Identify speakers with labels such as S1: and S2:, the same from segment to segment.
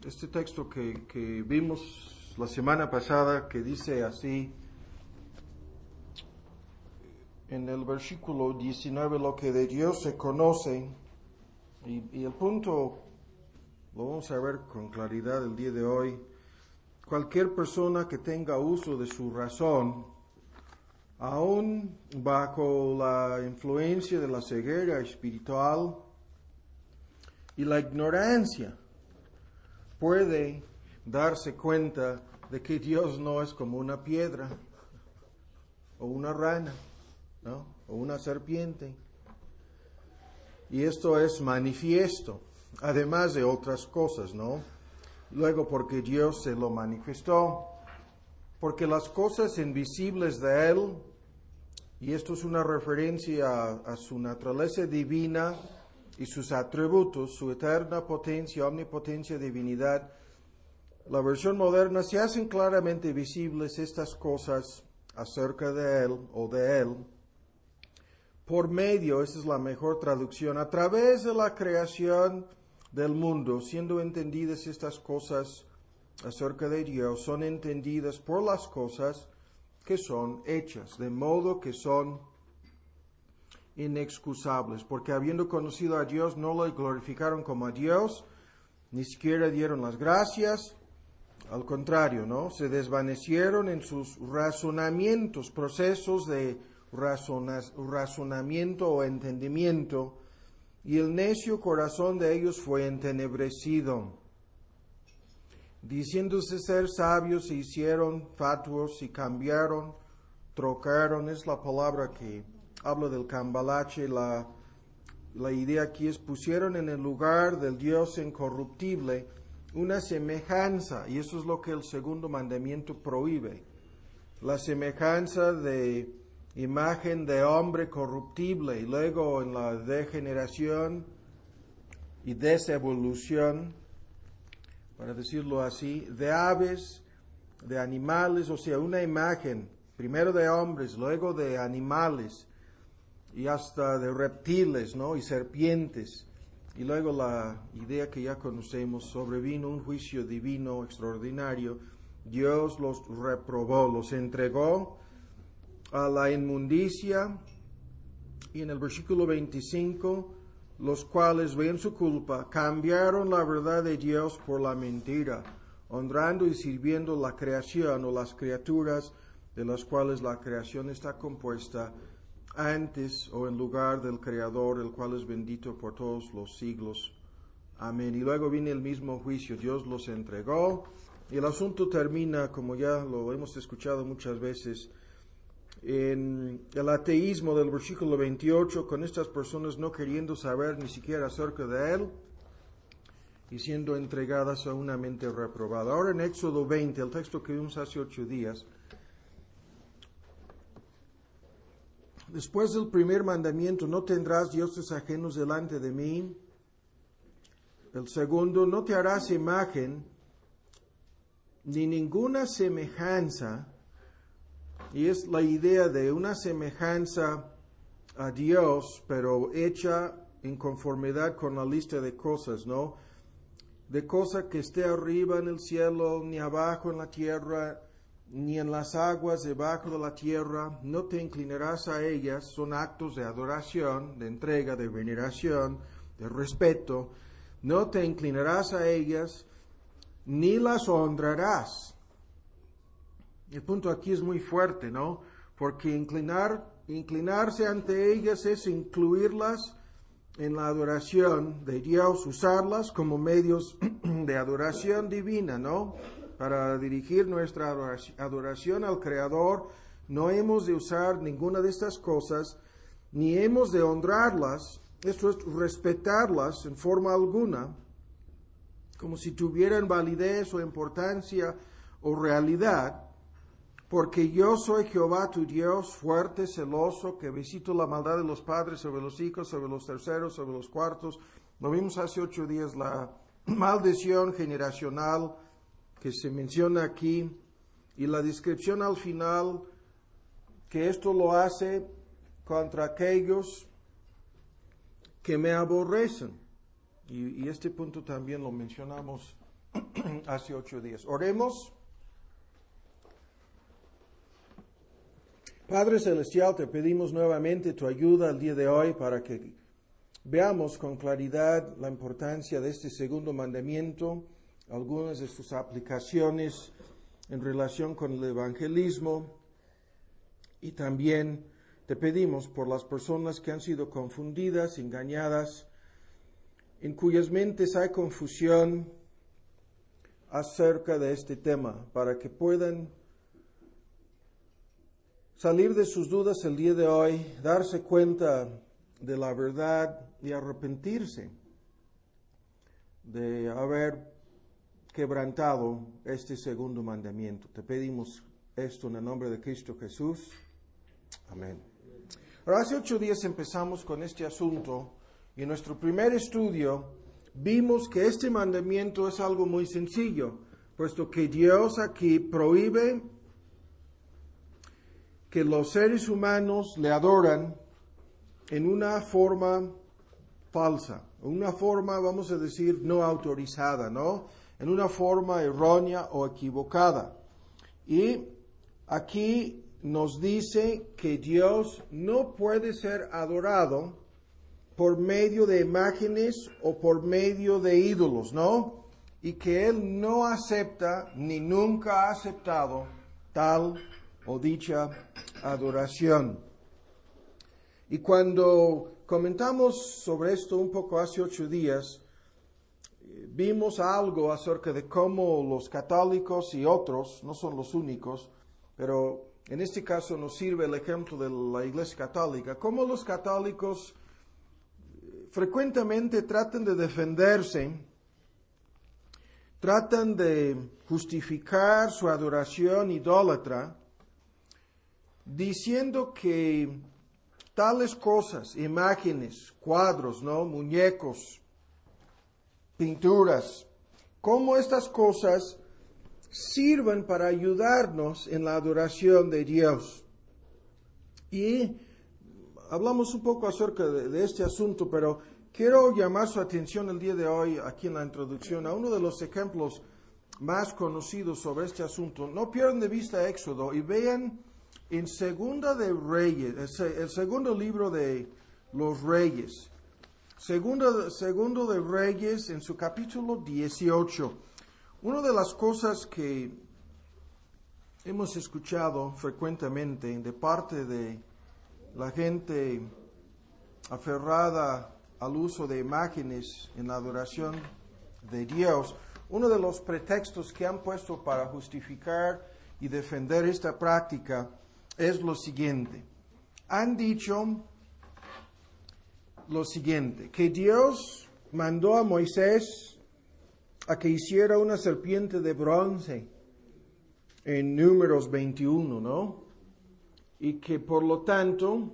S1: este texto que vimos la semana pasada, que dice así, en el versículo 19, lo que de Dios se conoce, y el punto lo vamos a ver con claridad el día de hoy. Cualquier persona que tenga uso de su razón, aún bajo la influencia de la ceguera espiritual y la ignorancia, puede darse cuenta de que Dios no es como una piedra, o una rana, ¿no? O una serpiente. Y esto es manifiesto, además de otras cosas, ¿no? Luego, porque Dios se lo manifestó, porque las cosas invisibles de Él, y esto es una referencia a su naturaleza divina y sus atributos, su eterna potencia, omnipotencia, divinidad, la versión moderna, se hacen claramente visibles estas cosas acerca de Él o de Él, por medio, esa es la mejor traducción, a través de la creación del mundo, siendo entendidas estas cosas acerca de Dios, son entendidas por las cosas que son hechas, de modo que son inexcusables, porque habiendo conocido a Dios no lo glorificaron como a Dios, ni siquiera dieron las gracias, al contrario, ¿no? Se desvanecieron en sus razonamientos, procesos de razonamiento o entendimiento, y el necio corazón de ellos fue entenebrecido. Diciéndose ser sabios, se hicieron fatuos y cambiaron, trocaron, es la palabra que habla del cambalache, la idea aquí es pusieron en el lugar del Dios incorruptible una semejanza, y eso es lo que el segundo mandamiento prohíbe, la semejanza de imagen de hombre corruptible, y luego en la degeneración y desevolución, para decirlo así, de aves, de animales, o sea, una imagen, primero de hombres, luego de animales, y hasta de reptiles, ¿no? Y serpientes. Y luego la idea que ya conocemos, sobrevino un juicio divino extraordinario, Dios los reprobó, los entregó a la inmundicia, y en el versículo 25, los cuales ven su culpa, cambiaron la verdad de Dios por la mentira, honrando y sirviendo la creación o las criaturas de las cuales la creación está compuesta, antes o en lugar del Creador, el cual es bendito por todos los siglos. Amén. Y luego viene el mismo juicio, Dios los entregó, y el asunto termina, como ya lo hemos escuchado muchas veces, en el ateísmo del versículo 28, con estas personas no queriendo saber ni siquiera acerca de Él y siendo entregadas a una mente reprobada. Ahora en Éxodo 20, el texto que vimos hace 8 días, después del primer mandamiento, no tendrás dioses ajenos delante de mí. El segundo, no te harás imagen ni ninguna semejanza. Y es la idea de una semejanza a Dios, pero hecha en conformidad con la lista de cosas, ¿no? De cosa que esté arriba en el cielo, ni abajo en la tierra, ni en las aguas debajo de la tierra. No te inclinarás a ellas. Son actos de adoración, de entrega, de veneración, de respeto. No te inclinarás a ellas, ni las honrarás. El punto aquí es muy fuerte, ¿no? Porque inclinarse ante ellas es incluirlas en la adoración de Dios, usarlas como medios de adoración divina, ¿no? Para dirigir nuestra adoración al Creador, no hemos de usar ninguna de estas cosas, ni hemos de honrarlas, esto es respetarlas en forma alguna, como si tuvieran validez o importancia o realidad. Porque yo soy Jehová tu Dios, fuerte, celoso, que visito la maldad de los padres sobre los hijos, sobre los terceros, sobre los cuartos. Lo vimos hace 8 días, la maldición generacional que se menciona aquí, y la descripción al final, que esto lo hace contra aquellos que me aborrecen. Y este punto también lo mencionamos hace 8 días. Oremos. Padre Celestial, te pedimos nuevamente tu ayuda el día de hoy para que veamos con claridad la importancia de este segundo mandamiento, algunas de sus aplicaciones en relación con el evangelismo, y también te pedimos por las personas que han sido confundidas, engañadas, en cuyas mentes hay confusión acerca de este tema, para que puedan salir de sus dudas el día de hoy, darse cuenta de la verdad y arrepentirse de haber quebrantado este segundo mandamiento. Te pedimos esto en el nombre de Cristo Jesús. Amén. Ahora, hace 8 días empezamos con este asunto y en nuestro primer estudio vimos que este mandamiento es algo muy sencillo, puesto que Dios aquí prohíbe que los seres humanos le adoran en una forma falsa, una forma, vamos a decir, no autorizada, ¿no? En una forma errónea o equivocada. Y aquí nos dice que Dios no puede ser adorado por medio de imágenes o por medio de ídolos, ¿no? Y que Él no acepta ni nunca ha aceptado tal o dicha adoración. Y cuando comentamos sobre esto un poco hace 8 días, vimos algo acerca de cómo los católicos y otros, no son los únicos, pero en este caso nos sirve el ejemplo de la Iglesia Católica, cómo los católicos frecuentemente tratan de defenderse, tratan de justificar su adoración idólatra, diciendo que tales cosas, imágenes, cuadros, ¿no? Muñecos, pinturas, cómo estas cosas sirven para ayudarnos en la adoración de Dios. Y hablamos un poco acerca de este asunto, pero quiero llamar su atención el día de hoy, aquí en la introducción, a uno de los ejemplos más conocidos sobre este asunto. No pierdan de vista Éxodo y vean en Segunda de Reyes, el segundo libro de los Reyes, segundo de Reyes, en su capítulo 18. Una de las cosas que hemos escuchado frecuentemente de parte de la gente aferrada al uso de imágenes en la adoración de Dios, uno de los pretextos que han puesto para justificar y defender esta práctica es lo siguiente. Han dicho lo siguiente, que Dios mandó a Moisés a que hiciera una serpiente de bronce en Números 21, ¿no? Y que por lo tanto,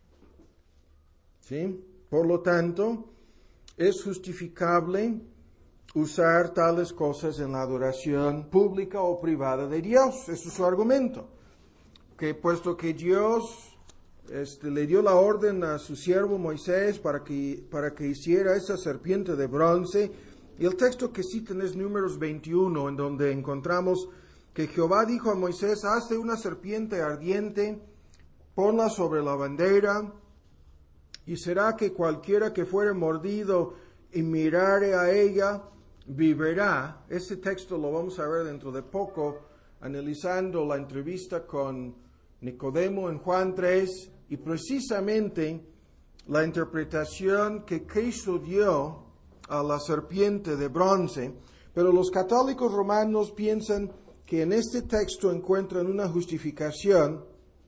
S1: ¿sí? Por lo tanto, es justificable usar tales cosas en la adoración pública o privada de Dios. Ese es su argumento. Que puesto que Dios le dio la orden a su siervo Moisés para que hiciera esa serpiente de bronce, y el texto que citan es Números 21, en donde encontramos que Jehová dijo a Moisés, hazte una serpiente ardiente, ponla sobre la bandera, y será que cualquiera que fuere mordido y mirare a ella, vivirá. Ese texto lo vamos a ver dentro de poco, analizando la entrevista con Nicodemo en Juan 3, y precisamente la interpretación que Cristo dio a la serpiente de bronce. Pero los católicos romanos piensan que en este texto encuentran una justificación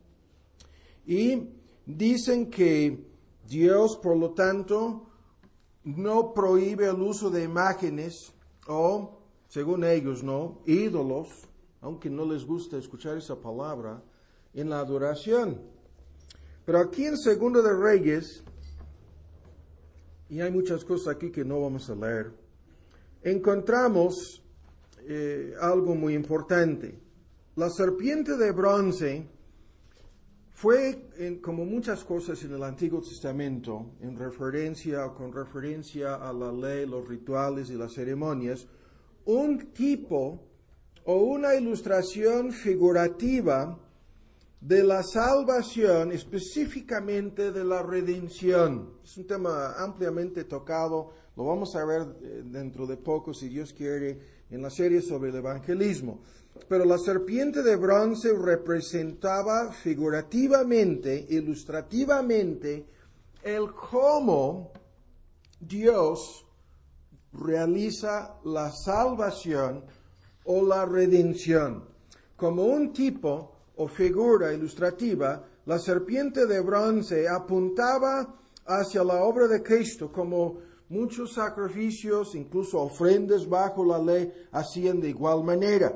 S1: y dicen que Dios, por lo tanto, no prohíbe el uso de imágenes o, según ellos, no, ídolos, aunque no les gusta escuchar esa palabra, en la adoración. Pero aquí en Segunda de Reyes, y hay muchas cosas aquí que no vamos a leer, encontramos algo muy importante. La serpiente de bronce fue, como muchas cosas en el Antiguo Testamento, con referencia a la ley, los rituales y las ceremonias, un tipo o una ilustración figurativa de la salvación, específicamente de la redención. Es un tema ampliamente tocado, lo vamos a ver dentro de poco, si Dios quiere, en la serie sobre el evangelismo. Pero la serpiente de bronce representaba figurativamente, ilustrativamente, el cómo Dios realiza la salvación o la redención. Como un tipo o figura ilustrativa, la serpiente de bronce apuntaba hacia la obra de Cristo, como muchos sacrificios, incluso ofrendas bajo la ley, hacían de igual manera.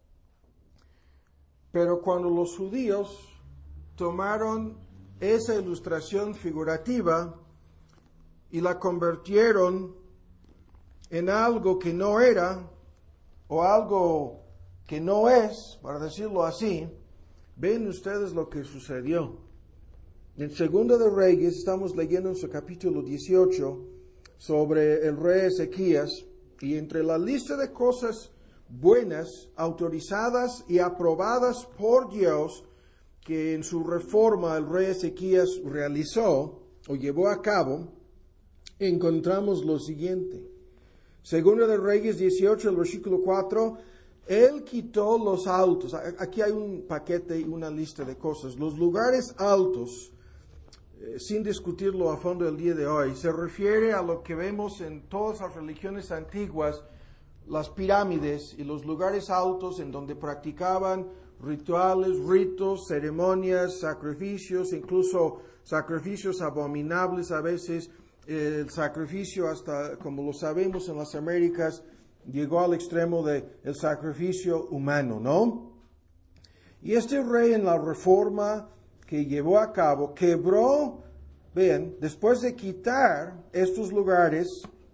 S1: Pero cuando los judíos tomaron esa ilustración figurativa y la convirtieron en algo que no era, o algo que no es, para decirlo así, ven ustedes lo que sucedió. En Segunda de Reyes estamos leyendo en su capítulo 18 sobre el rey Ezequías, y entre la lista de cosas buenas, autorizadas y aprobadas por Dios, que en su reforma el rey Ezequías realizó o llevó a cabo, encontramos lo siguiente. Segunda de Reyes 18, el versículo 4, Él quitó los altos. Aquí hay un paquete y una lista de cosas. Los lugares altos, sin discutirlo a fondo el día de hoy, se refiere a lo que vemos en todas las religiones antiguas, las pirámides y los lugares altos en donde practicaban rituales, ritos, ceremonias, sacrificios, incluso sacrificios abominables a veces. El sacrificio, hasta como lo sabemos en las Américas, llegó al extremo del sacrificio humano, ¿no? Y este rey en la reforma que llevó a cabo, quebró, vean, después de quitar estos lugares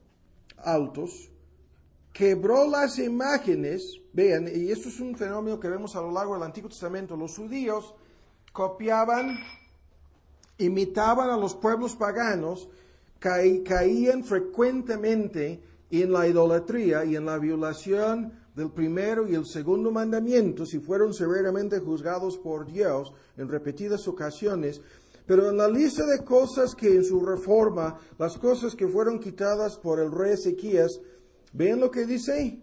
S1: altos, quebró las imágenes, vean, y esto es un fenómeno que vemos a lo largo del Antiguo Testamento. Los judíos copiaban, imitaban a los pueblos paganos, caían frecuentemente en la idolatría y en la violación del primero y el segundo mandamientos, y fueron severamente juzgados por Dios en repetidas ocasiones. Pero en la lista de cosas que en su reforma, las cosas que fueron quitadas por el rey Ezequías, vean lo que dice.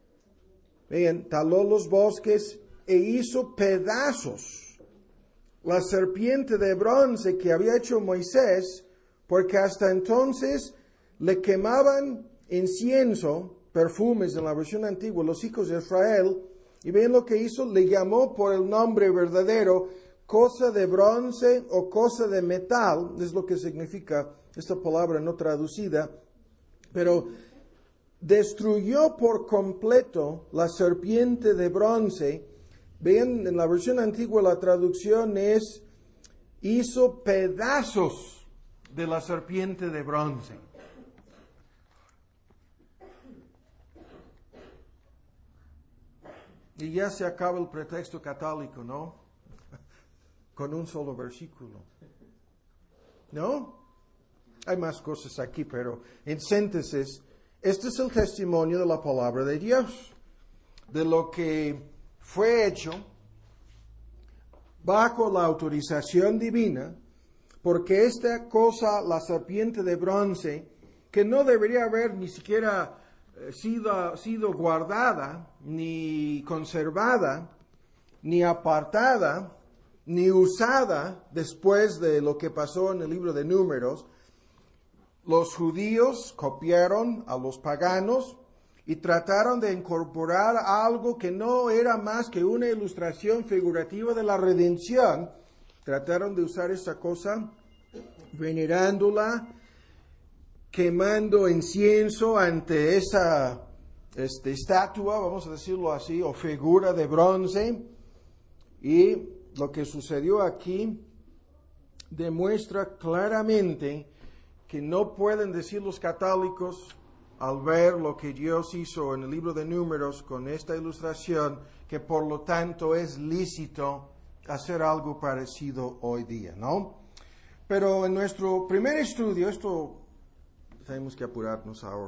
S1: Vean, taló los bosques e hizo pedazos la serpiente de bronce que había hecho Moisés, porque hasta entonces le quemaban incienso, perfumes en la versión antigua, los hijos de Israel, y ven lo que hizo, le llamó por el nombre verdadero, cosa de bronce o cosa de metal, es lo que significa esta palabra no traducida, pero destruyó por completo la serpiente de bronce. Ven, en la versión antigua la traducción es, hizo pedazos de la serpiente de bronce. Y ya se acaba el pretexto católico, ¿no? Con un solo versículo. ¿No? Hay más cosas aquí, pero en síntesis, este es el testimonio de la palabra de Dios, de lo que fue hecho bajo la autorización divina, porque esta cosa, la serpiente de bronce, que no debería haber ni siquiera sido guardada, ni conservada, ni apartada, ni usada después de lo que pasó en el libro de Números, los judíos copiaron a los paganos y trataron de incorporar algo que no era más que una ilustración figurativa de la redención. Trataron de usar esta cosa, venerándola, quemando incienso ante esa estatua, vamos a decirlo así, o figura de bronce. Y lo que sucedió aquí demuestra claramente que no pueden decir los católicos, al ver lo que Dios hizo en el libro de Números con esta ilustración, que por lo tanto es lícito hacer algo parecido hoy día, ¿no? Pero en nuestro primer estudio, esto tenemos que apurarnos ahora.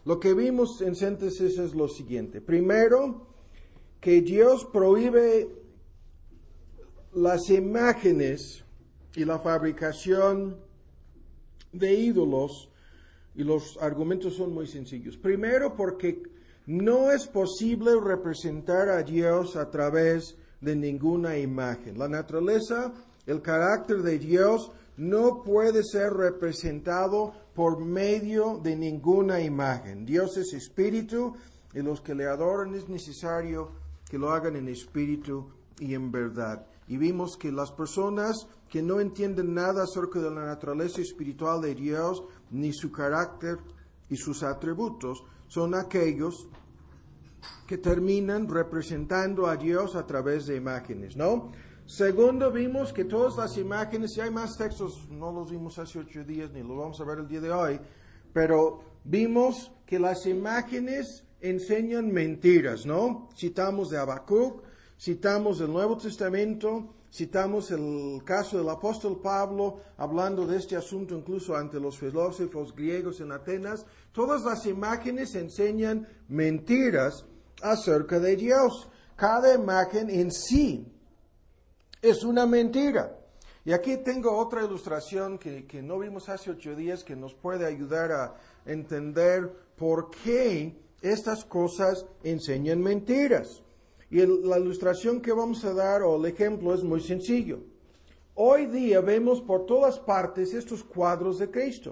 S1: Lo que vimos en síntesis es lo siguiente. Primero, que Dios prohíbe las imágenes y la fabricación de ídolos, y los argumentos son muy sencillos. Primero, porque no es posible representar a Dios a través de ninguna imagen. La naturaleza, el carácter de Dios no puede ser representado por medio de ninguna imagen. Dios es espíritu y los que le adoran es necesario que lo hagan en espíritu y en verdad. Y vimos que las personas que no entienden nada acerca de la naturaleza espiritual de Dios, ni su carácter y sus atributos, son aquellos que terminan representando a Dios a través de imágenes, ¿no? Segundo, vimos que todas las imágenes, y hay más textos, no los vimos hace 8 días, ni los vamos a ver el día de hoy, pero vimos que las imágenes enseñan mentiras, ¿no? Citamos de Habacuc, citamos el Nuevo Testamento, citamos el caso del apóstol Pablo, hablando de este asunto incluso ante los filósofos griegos en Atenas. Todas las imágenes enseñan mentiras acerca de Dios. Cada imagen en sí es una mentira. Y aquí tengo otra ilustración que no vimos hace 8 días que nos puede ayudar a entender por qué estas cosas enseñan mentiras. Y la ilustración que vamos a dar, o el ejemplo, es muy sencillo. Hoy día vemos por todas partes estos cuadros de Cristo.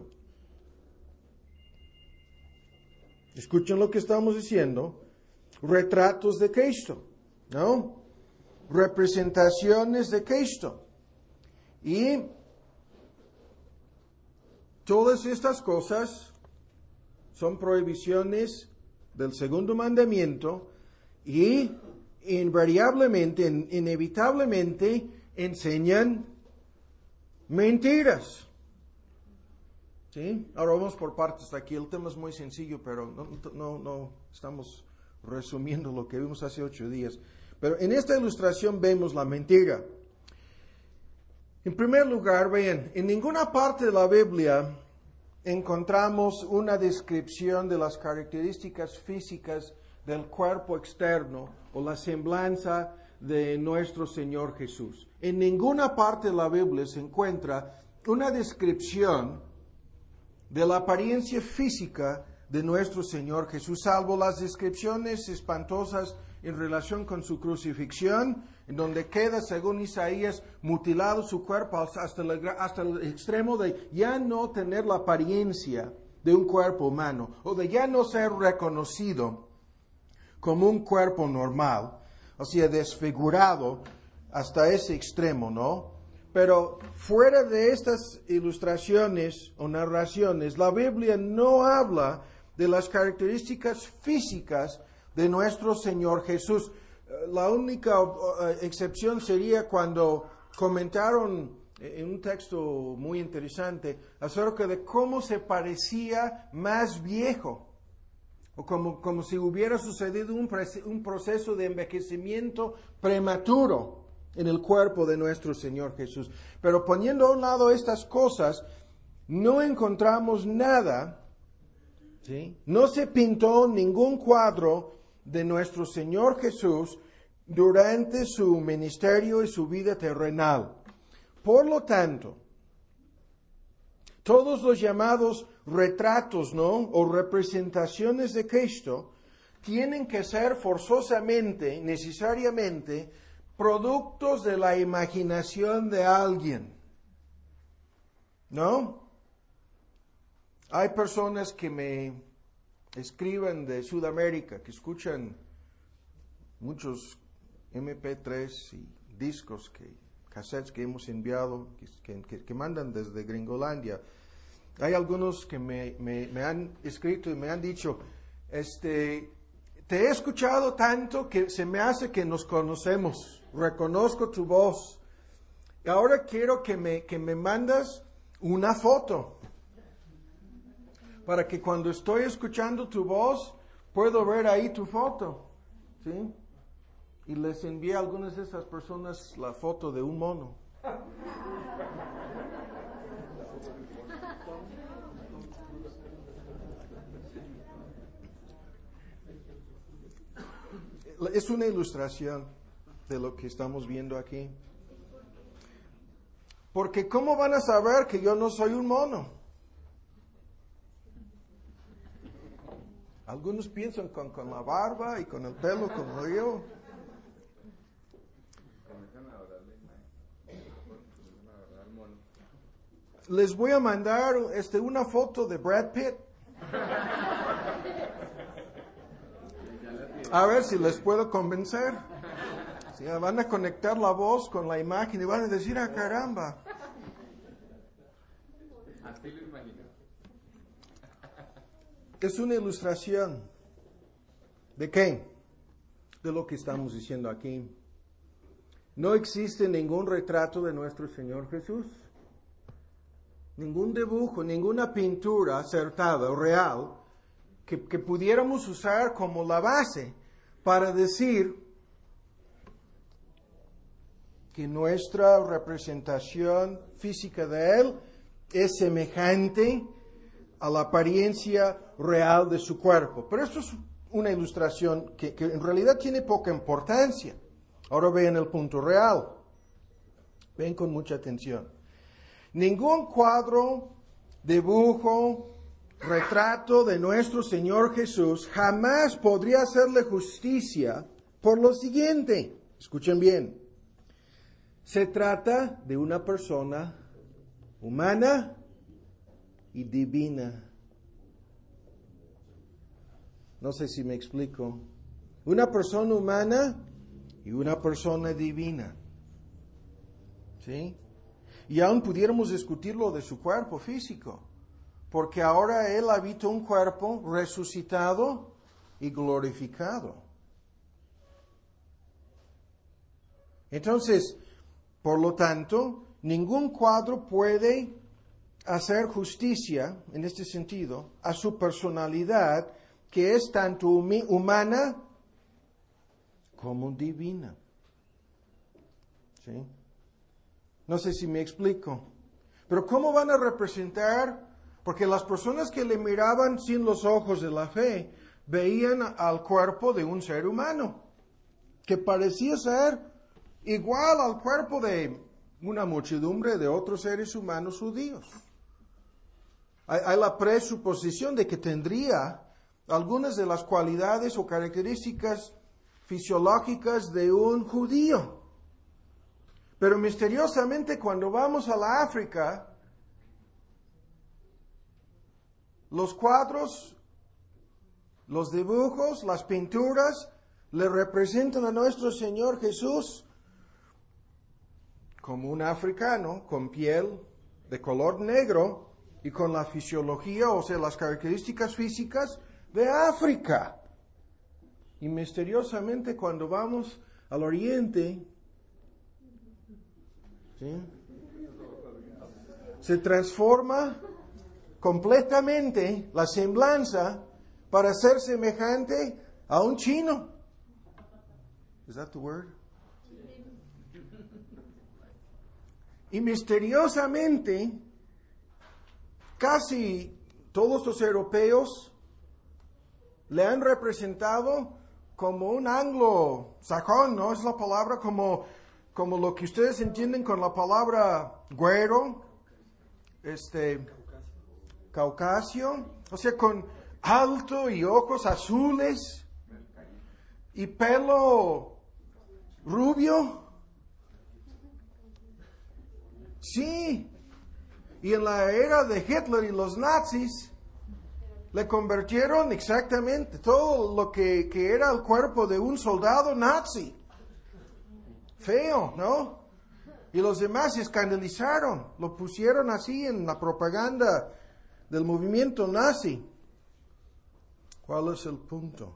S1: Escuchen lo que estamos diciendo. Retratos de Cristo, ¿no? Representaciones de Cristo. Y todas estas cosas son prohibiciones del segundo mandamiento y invariablemente, inevitablemente enseñan mentiras. ¿Sí? Ahora vamos por partes aquí. El tema es muy sencillo, pero no estamos resumiendo lo que vimos hace 8 días. Pero en esta ilustración vemos la mentira. En primer lugar, vean, en ninguna parte de la Biblia encontramos una descripción de las características físicas del cuerpo externo o la semblanza de nuestro Señor Jesús. En ninguna parte de la Biblia se encuentra una descripción de la apariencia física de nuestro Señor Jesús, salvo las descripciones espantosas en relación con su crucifixión, en donde queda, según Isaías, mutilado su cuerpo hasta el extremo de ya no tener la apariencia de un cuerpo humano, o de ya no ser reconocido como un cuerpo normal, o sea, desfigurado hasta ese extremo, ¿no? Pero fuera de estas ilustraciones o narraciones, la Biblia no habla de las características físicas de nuestro Señor Jesús. La única excepción sería cuando comentaron en un texto muy interesante acerca de cómo se parecía más viejo, o como si hubiera sucedido un proceso de envejecimiento prematuro en el cuerpo de nuestro Señor Jesús. Pero poniendo a un lado estas cosas, no encontramos nada, ¿sí? No se pintó ningún cuadro de nuestro Señor Jesús durante su ministerio y su vida terrenal. Por lo tanto, todos los llamados retratos, ¿no?, o representaciones de Cristo tienen que ser forzosamente, necesariamente, productos de la imaginación de alguien, ¿no? Hay personas que me escriben de Sudamérica, que escuchan muchos MP3 y discos, cassettes que hemos enviado, que mandan desde Gringolandia. Hay algunos que me han escrito y me han dicho, te he escuchado tanto que se me hace que nos conocemos, reconozco tu voz. Y ahora quiero que me mandas una foto, para que cuando estoy escuchando tu voz, puedo ver ahí tu foto, ¿sí? Y les envié a algunas de esas personas la foto de un mono. Es una ilustración de lo que estamos viendo aquí. Porque ¿cómo van a saber que yo no soy un mono? Algunos piensan con la barba y con el pelo como yo. Les voy a mandar una foto de Brad Pitt. A ver si les puedo convencer. Sí, van a conectar la voz con la imagen y van a decir, ¡ah, caramba!
S2: Así lo imagino.
S1: Es una ilustración. ¿De qué? De lo que estamos diciendo aquí. No existe ningún retrato de nuestro Señor Jesús. Ningún dibujo, ninguna pintura acertada o real que pudiéramos usar como la base para decir que nuestra representación física de Él es semejante a la apariencia real de su cuerpo. Pero esto es una ilustración que en realidad tiene poca importancia. Ahora vean el punto real. Ven con mucha atención. Ningún cuadro, dibujo, retrato de nuestro Señor Jesús jamás podría hacerle justicia por lo siguiente. Escuchen bien. Se trata de una persona humana y divina. No sé si me explico. Una persona humana y una persona divina. ¿Sí? Y aún pudiéramos discutir lo de su cuerpo físico, porque ahora Él habita un cuerpo resucitado y glorificado. Entonces, por lo tanto, ningún cuadro puede hacer justicia, en este sentido, a su personalidad, que es tanto humana como divina. ¿Sí? No sé si me explico. Pero ¿cómo van a representar? Porque las personas que le miraban sin los ojos de la fe, veían al cuerpo de un ser humano, que parecía ser igual al cuerpo de una muchedumbre de otros seres humanos judíos. Hay la presuposición de que tendría algunas de las cualidades o características fisiológicas de un judío. Pero misteriosamente cuando vamos a la África, los cuadros, los dibujos, las pinturas le representan a nuestro Señor Jesús como un africano con piel de color negro y con la fisiología, o sea, las características físicas de África. Y misteriosamente cuando vamos al oriente, ¿sí?, se transforma completamente la semblanza para ser semejante a un chino. Is that the word? Y misteriosamente, casi todos los europeos le han representado como un anglosajón, ¿no? Es la palabra como lo que ustedes entienden con la palabra güero, caucasio, o sea, con alto y ojos azules y pelo rubio. Sí, y en la era de Hitler y los nazis le convirtieron exactamente todo lo que era el cuerpo de un soldado nazi. Feo, ¿no? Y los demás se escandalizaron, lo pusieron así en la propaganda del movimiento nazi. ¿Cuál es el punto?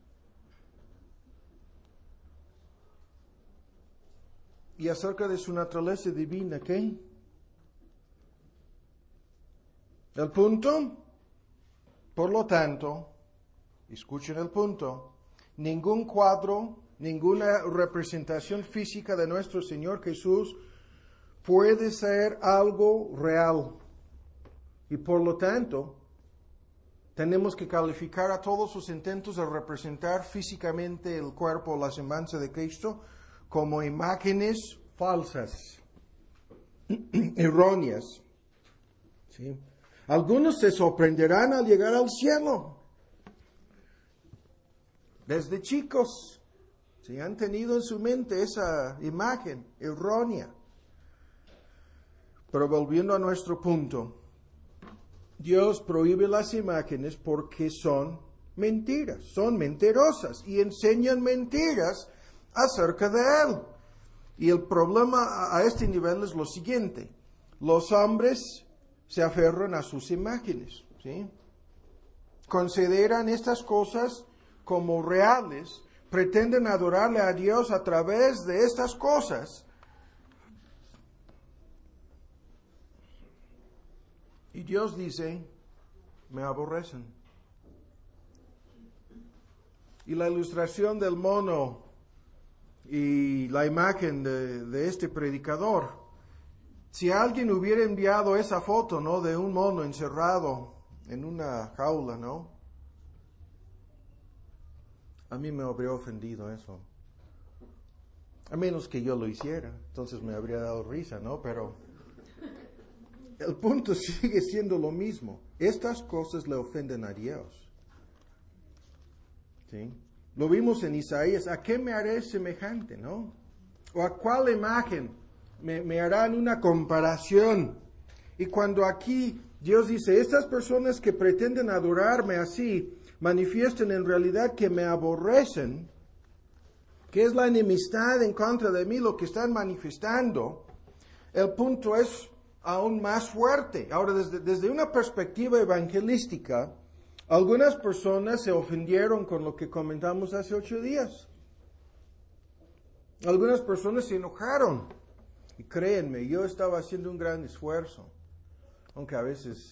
S1: Y acerca de su naturaleza divina, ¿qué? El punto, por lo tanto, escuchen el punto, ningún cuadro, ninguna representación física de nuestro Señor Jesús puede ser algo real. Y por lo tanto, Tenemos que calificar a todos sus intentos de representar físicamente el cuerpo o la semejanza de Cristo como imágenes falsas, erróneas. ¿Sí? Algunos se sorprenderán al llegar al cielo. Desde chicos, ¿sí? Han tenido en su mente esa imagen errónea. Pero volviendo a nuestro punto, Dios prohíbe las imágenes porque son mentiras, son mentirosas y enseñan mentiras acerca de Él. Y el problema a este nivel es lo siguiente: los hombres se aferran a sus imágenes, ¿sí? Consideran estas cosas como reales, pretenden adorarle a Dios a través de estas cosas. Y Dios dice, me aborrecen. Y la ilustración del mono y la imagen de este predicador, si alguien hubiera enviado esa foto, ¿no?, de un mono encerrado en una jaula, ¿no?, a mí me habría ofendido eso. A menos que yo lo hiciera, entonces me habría dado risa, ¿no? Pero el punto sigue siendo lo mismo. Estas cosas le ofenden a Dios. ¿Sí? Lo vimos en Isaías. ¿A qué me haré semejante, no? ¿O a cuál imagen me harán una comparación? Y cuando aquí Dios dice, estas personas que pretenden adorarme así, manifiestan en realidad que me aborrecen, que es la enemistad en contra de mí lo que están manifestando, el punto es aún más fuerte. Ahora, desde una perspectiva evangelística, algunas personas se ofendieron con lo que comentamos hace 8 días. Algunas personas se enojaron. Y créanme, yo estaba haciendo un gran esfuerzo, aunque a veces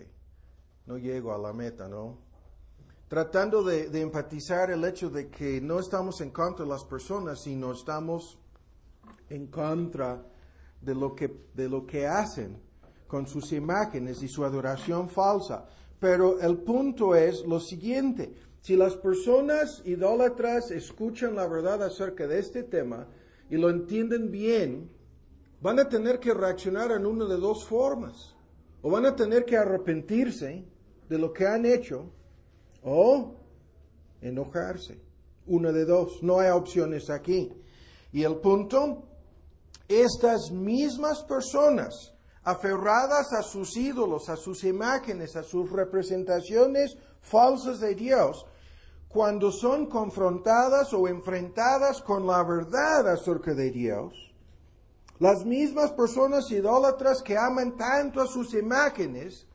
S1: no llego a la meta, ¿no? Tratando de enfatizar el hecho de que no estamos en contra de las personas, sino estamos en contra de lo que hacen con sus imágenes y su adoración falsa. Pero el punto es lo siguiente: si las personas idólatras escuchan la verdad acerca de este tema y lo entienden bien, van a tener que reaccionar en una de dos formas. O van a tener que arrepentirse de lo que han hecho, o enojarse. Una de dos. No hay opciones aquí. Y el punto, estas mismas personas aferradas a sus ídolos, a sus imágenes, a sus representaciones falsas de Dios, cuando son confrontadas o enfrentadas con la verdad acerca de Dios, las mismas personas idólatras que aman tanto a sus imágenes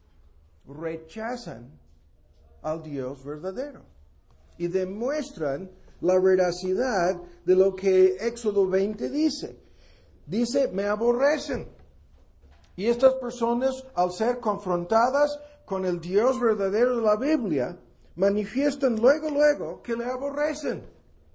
S1: rechazan al Dios verdadero y demuestran la veracidad de lo que Éxodo 20 dice. Dice, me aborrecen. Y estas personas, al ser confrontadas con el Dios verdadero de la Biblia, manifiestan luego que le aborrecen.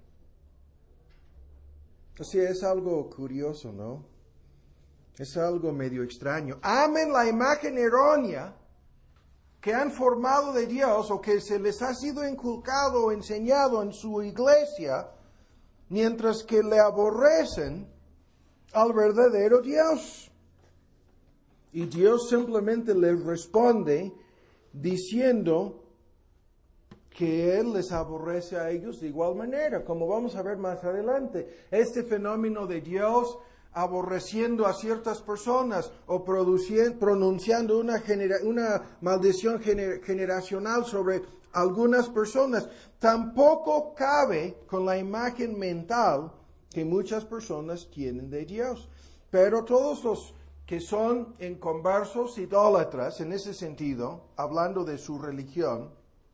S1: Así es algo curioso, ¿no? Es algo medio extraño. Amen la imagen errónea que han formado de Dios o que se les ha sido inculcado o enseñado en su iglesia, mientras que le aborrecen al verdadero Dios. Y Dios simplemente les responde diciendo que Él les aborrece a ellos de igual manera, como vamos a ver más adelante. Este fenómeno de Dios aborreciendo a ciertas personas o pronunciando una maldición generacional sobre algunas personas, tampoco cabe con la imagen mental que muchas personas tienen de Dios. Pero todos los que son inconversos, idólatras, en ese sentido, hablando de su religión,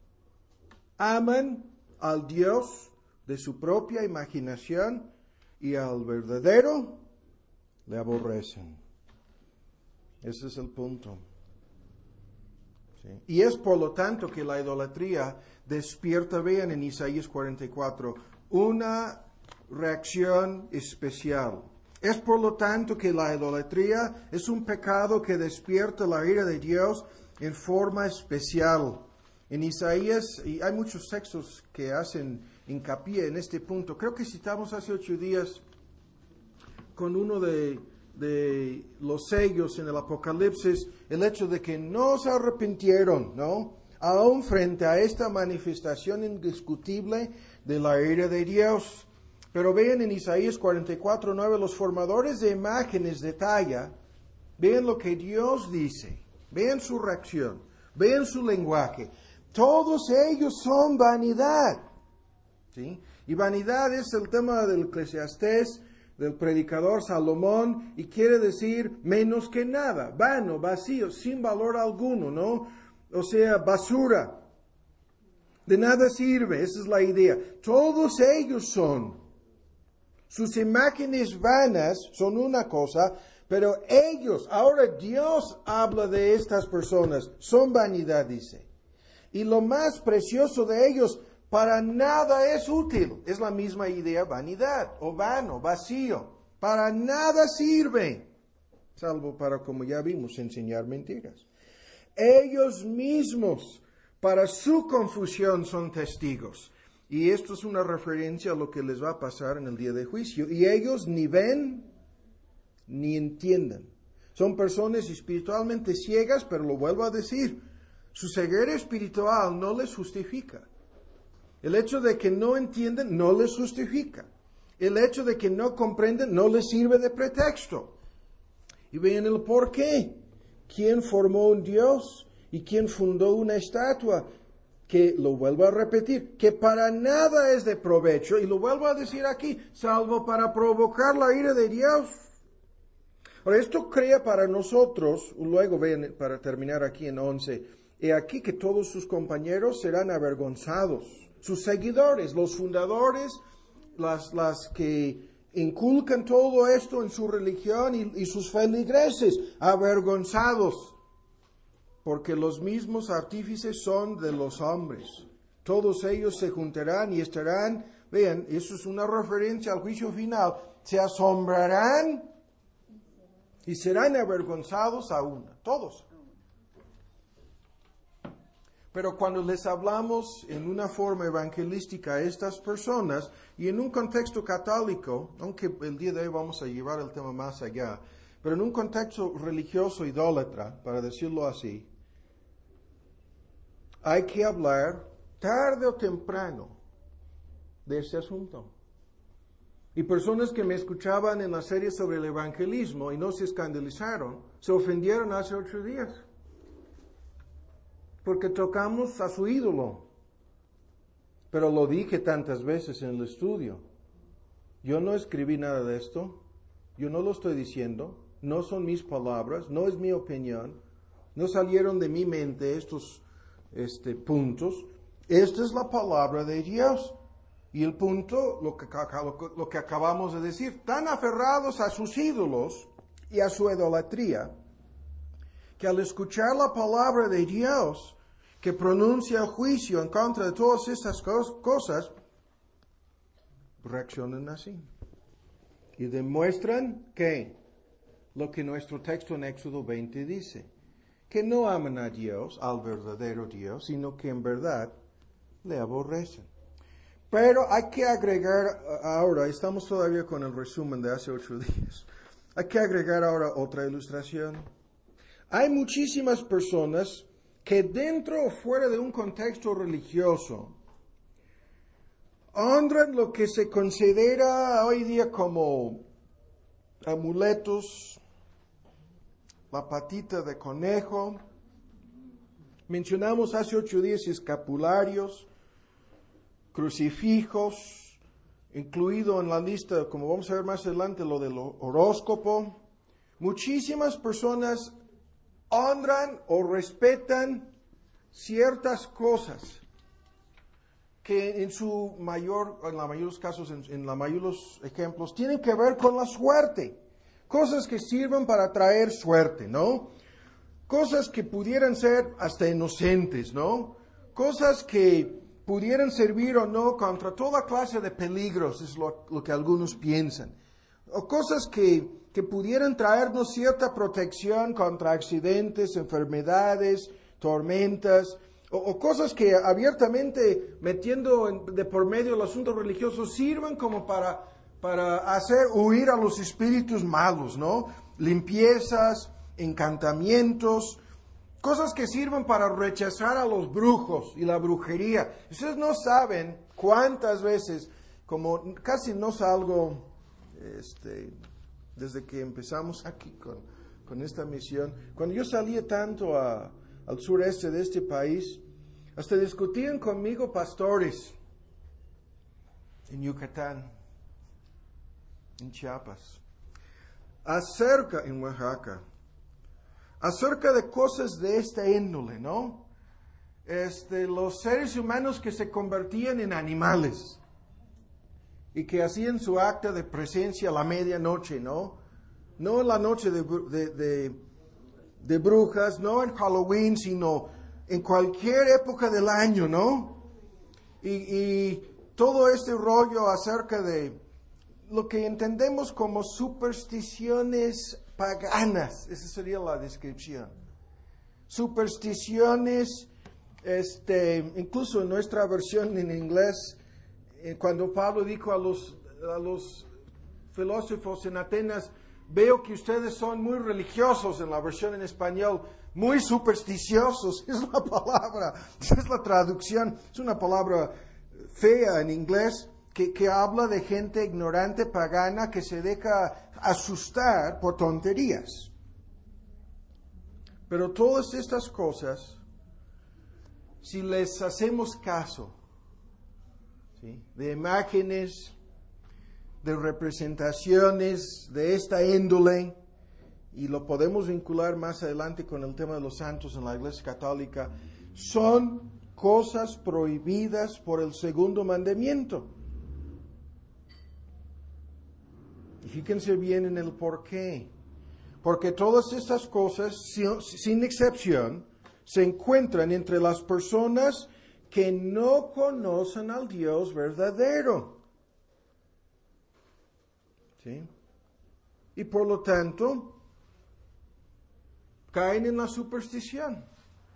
S1: aman al Dios de su propia imaginación y al verdadero le aborrecen. Ese es el punto. ¿Sí? Y es por lo tanto que la idolatría despierta, vean en Isaías 44, una reacción especial. Es por lo tanto que la idolatría es un pecado que despierta la ira de Dios en forma especial. En Isaías, y hay muchos textos que hacen hincapié en este punto. Creo que citamos hace 8 días con uno de los sellos en el Apocalipsis, el hecho de que no se arrepintieron, ¿no? Aún frente a esta manifestación indiscutible de la ira de Dios. Pero vean en Isaías 44:9, los formadores de imágenes de talla, vean lo que Dios dice, vean su reacción, vean su lenguaje. Todos ellos son vanidad, ¿sí? Y vanidad es el tema del Eclesiastés, del predicador Salomón, y quiere decir menos que nada, vano, vacío, sin valor alguno, ¿no? O sea, basura. De nada sirve, esa es la idea. Todos ellos son. Sus imágenes vanas son una cosa, pero ellos, ahora Dios habla de estas personas, son vanidad, dice. Y lo más precioso de ellos, para nada es útil. Es la misma idea, vanidad, o vano, vacío. Para nada sirve, salvo para, como ya vimos, enseñar mentiras. Ellos mismos, para su confusión, son testigos. Y esto es una referencia a lo que les va a pasar en el día de juicio. Y ellos ni ven, ni entienden. Son personas espiritualmente ciegas, pero lo vuelvo a decir, su ceguera espiritual no les justifica. El hecho de que no entienden no les justifica. El hecho de que no comprenden no les sirve de pretexto. Y vean el por qué. ¿Quién formó un Dios? ¿Y quién fundó una estatua? Que, lo vuelvo a repetir, que para nada es de provecho, y lo vuelvo a decir aquí, salvo para provocar la ira de Dios. Ahora, esto crea para nosotros, luego vean, para terminar aquí en 11, he aquí que todos sus compañeros serán avergonzados, sus seguidores, los fundadores, las que inculcan todo esto en su religión y sus feligreses, avergonzados. Porque los mismos artífices son de los hombres. Todos ellos se juntarán y estarán, vean, eso es una referencia al juicio final, se asombrarán y serán avergonzados a una, todos. Pero cuando les hablamos en una forma evangelística a estas personas y en un contexto católico, aunque el día de hoy vamos a llevar el tema más allá, pero en un contexto religioso idólatra, para decirlo así, hay que hablar tarde o temprano de ese asunto. Y personas que me escuchaban en la serie sobre el evangelismo y no se escandalizaron, se ofendieron hace 8 días. Porque tocamos a su ídolo. Pero lo dije tantas veces en el estudio. Yo no escribí nada de esto. Yo no lo estoy diciendo. No son mis palabras. No es mi opinión. No salieron de mi mente estos puntos. Esta es la palabra de Dios. Y el punto, lo que acabamos de decir, tan aferrados a sus ídolos y a su idolatría, que al escuchar la palabra de Dios, que pronuncia el juicio en contra de todas estas cosas, reaccionan así. Y demuestran que lo que nuestro texto en Éxodo 20 dice, que no aman a Dios, al verdadero Dios, sino que en verdad le aborrecen. Pero hay que agregar ahora, estamos todavía con el resumen de hace 8 días, hay que agregar ahora otra ilustración. Hay muchísimas personas que dentro o fuera de un contexto religioso honran lo que se considera hoy día como amuletos, la patita de conejo. Mencionamos hace 8 días escapularios, crucifijos, incluido en la lista, como vamos a ver más adelante, lo del horóscopo. Muchísimas personas honran o respetan ciertas cosas que en la mayoría de los casos, en la mayoría de los ejemplos, tienen que ver con la suerte. Cosas que sirven para traer suerte, ¿no? Cosas que pudieran ser hasta inocentes, ¿no? Cosas que pudieran servir o no contra toda clase de peligros, es lo que algunos piensan. O cosas que pudieran traernos cierta protección contra accidentes, enfermedades, tormentas. o cosas que abiertamente metiendo de por medio el asunto religioso sirven como para hacer huir a los espíritus malos, ¿no? Limpiezas, encantamientos, cosas que sirven para rechazar a los brujos y la brujería. Ustedes no saben cuántas veces, como casi no salgo, desde que empezamos aquí con esta misión, cuando yo salía tanto al sureste de este país, hasta discutían conmigo pastores en Yucatán, en Chiapas, en Oaxaca, acerca de cosas de esta índole, ¿no? Los seres humanos que se convertían en animales y que hacían su acta de presencia a la medianoche, ¿no? No en la noche de brujas, no en Halloween, sino en cualquier época del año, ¿no? Y todo este rollo acerca de lo que entendemos como supersticiones paganas, esa sería la descripción. Supersticiones, incluso en nuestra versión en inglés, cuando Pablo dijo a los filósofos en Atenas, veo que ustedes son muy religiosos, en la versión en español, muy supersticiosos, es la palabra, es la traducción, es una palabra fea en inglés, que habla de gente ignorante, pagana, que se deja asustar por tonterías. Pero todas estas cosas, si les hacemos caso, ¿sí?, de imágenes, de representaciones de esta índole, y lo podemos vincular más adelante con el tema de los santos en la Iglesia Católica, son cosas prohibidas por el segundo mandamiento. Y fíjense bien en el por qué. Porque todas estas cosas, sin excepción, se encuentran entre las personas que no conocen al Dios verdadero. ¿Sí? Y por lo tanto, caen en la superstición.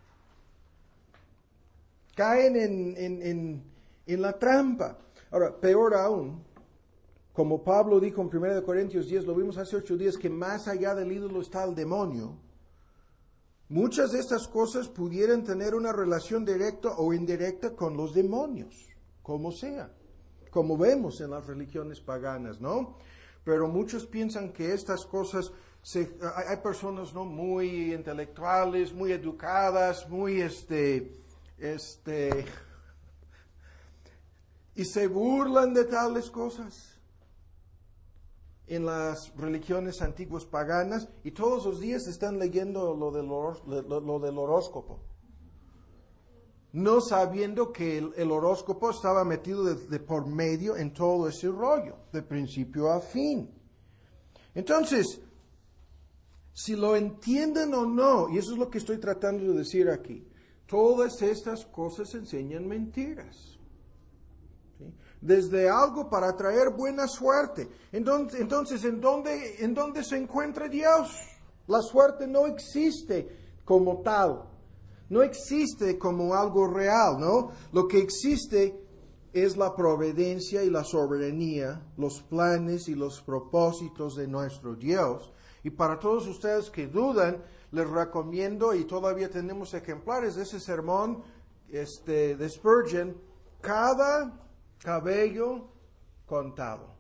S1: Caen en la trampa. Ahora, peor aún, como Pablo dijo en 1 Corintios 10, lo vimos hace 8 días, que más allá del ídolo está el demonio. Muchas de estas cosas pudieran tener una relación directa o indirecta con los demonios, como sea, como vemos en las religiones paganas, ¿no? Pero muchos piensan que estas cosas, hay personas, ¿no?, muy intelectuales, muy educadas, muy y se burlan de tales cosas en las religiones antiguas paganas, y todos los días están leyendo lo del horóscopo, no sabiendo que el horóscopo estaba metido de por medio en todo ese rollo, de principio a fin. Entonces, si lo entienden o no, y eso es lo que estoy tratando de decir aquí, todas estas cosas enseñan mentiras. ¿Sí? Desde algo para traer buena suerte. Entonces, ¿en dónde se encuentra Dios? La suerte no existe como tal. No existe como algo real, ¿no? Lo que existe es la providencia y la soberanía, los planes y los propósitos de nuestro Dios. Y para todos ustedes que dudan, les recomiendo, y todavía tenemos ejemplares de ese sermón de Spurgeon, cada cabello contado.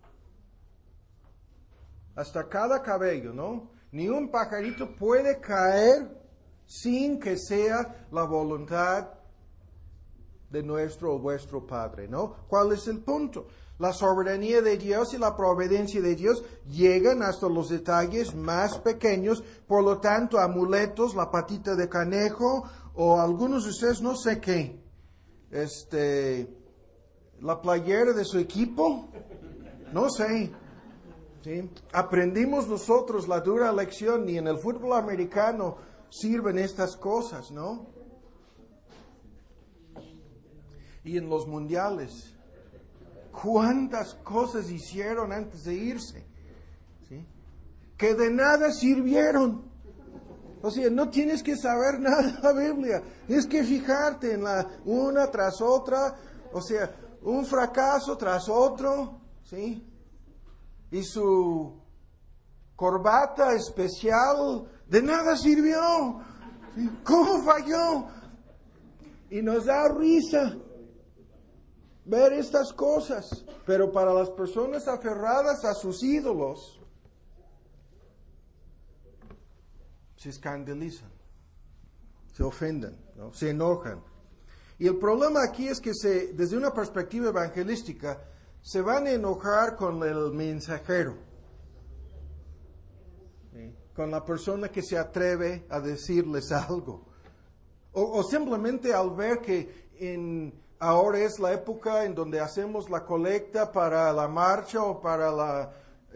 S1: Hasta cada cabello, ¿no? Ni un pajarito puede caer sin que sea la voluntad de nuestro o vuestro Padre, ¿no? ¿Cuál es el punto? La soberanía de Dios y la providencia de Dios llegan hasta los detalles más pequeños, por lo tanto, amuletos, la patita de conejo, o algunos de ustedes no sé qué, la playera de su equipo, no sé, ¿sí? Aprendimos nosotros la dura lección, ni en el fútbol americano sirven estas cosas, ¿no? Y en los mundiales, ¿cuántas cosas hicieron antes de irse? ¿Sí? Que de nada sirvieron. O sea, no tienes que saber nada de la Biblia. Tienes que fijarte en la una tras otra. O sea, un fracaso tras otro. ¿Sí? Y su corbata especial de nada sirvió. ¿Sí? ¿Cómo falló? Y nos da risa ver estas cosas. Pero para las personas aferradas a sus ídolos, se escandalizan, se ofenden, ¿no? Se enojan. Y el problema aquí es que desde una perspectiva evangelística, se van a enojar con el mensajero, ¿sí? Con la persona que se atreve a decirles algo. O simplemente al ver que ahora es la época en donde hacemos la colecta para la marcha o para la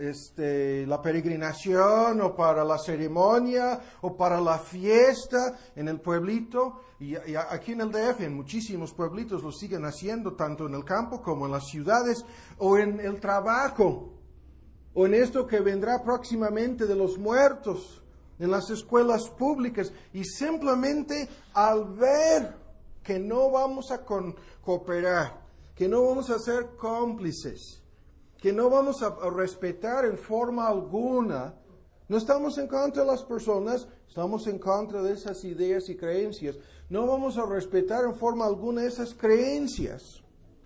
S1: peregrinación o para la ceremonia o para la fiesta en el pueblito. Y aquí en el DF, en muchísimos pueblitos lo siguen haciendo, tanto en el campo como en las ciudades, o en el trabajo, o en esto que vendrá próximamente de los muertos, en las escuelas públicas. Y simplemente al ver que no vamos a cooperar, que no vamos a ser cómplices, que no vamos a respetar en forma alguna, no estamos en contra de las personas, estamos en contra de esas ideas y creencias. No vamos a respetar en forma alguna esas creencias.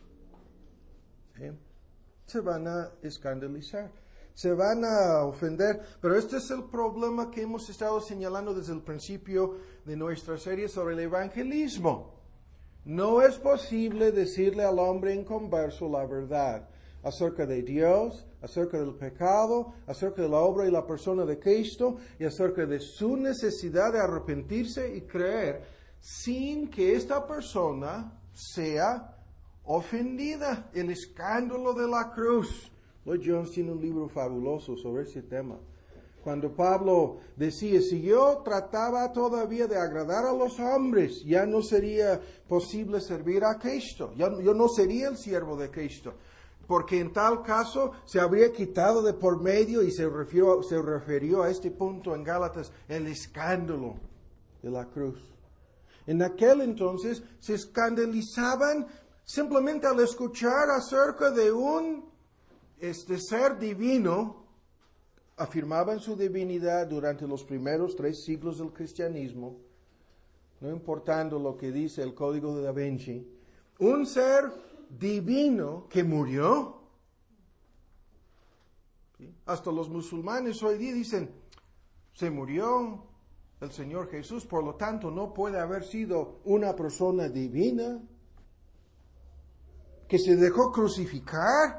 S1: ¿Sí? Se van a escandalizar, se van a ofender. Pero este es el problema que hemos estado señalando desde el principio de nuestra serie sobre el evangelismo. No es posible decirle al hombre inconverso la verdad acerca de Dios, acerca del pecado, acerca de la obra y la persona de Cristo y acerca de su necesidad de arrepentirse y creer sin que esta persona sea ofendida. El escándalo de la cruz. Lloyd Jones tiene un libro fabuloso sobre ese tema. Cuando Pablo decía, si yo trataba todavía de agradar a los hombres, ya no sería posible servir a Cristo. Yo no sería el siervo de Cristo. Porque en tal caso se habría quitado de por medio, y se refirió a este punto en Gálatas, el escándalo de la cruz. En aquel entonces se escandalizaban simplemente al escuchar acerca de un ser divino. Afirmaban su divinidad durante los primeros 3 siglos del cristianismo, no importando lo que dice el Código de Da Vinci. Un ser divino que murió. ¿Sí? Hasta los musulmanes hoy día dicen, se murió el Señor Jesús, por lo tanto no puede haber sido una persona divina que se dejó crucificar.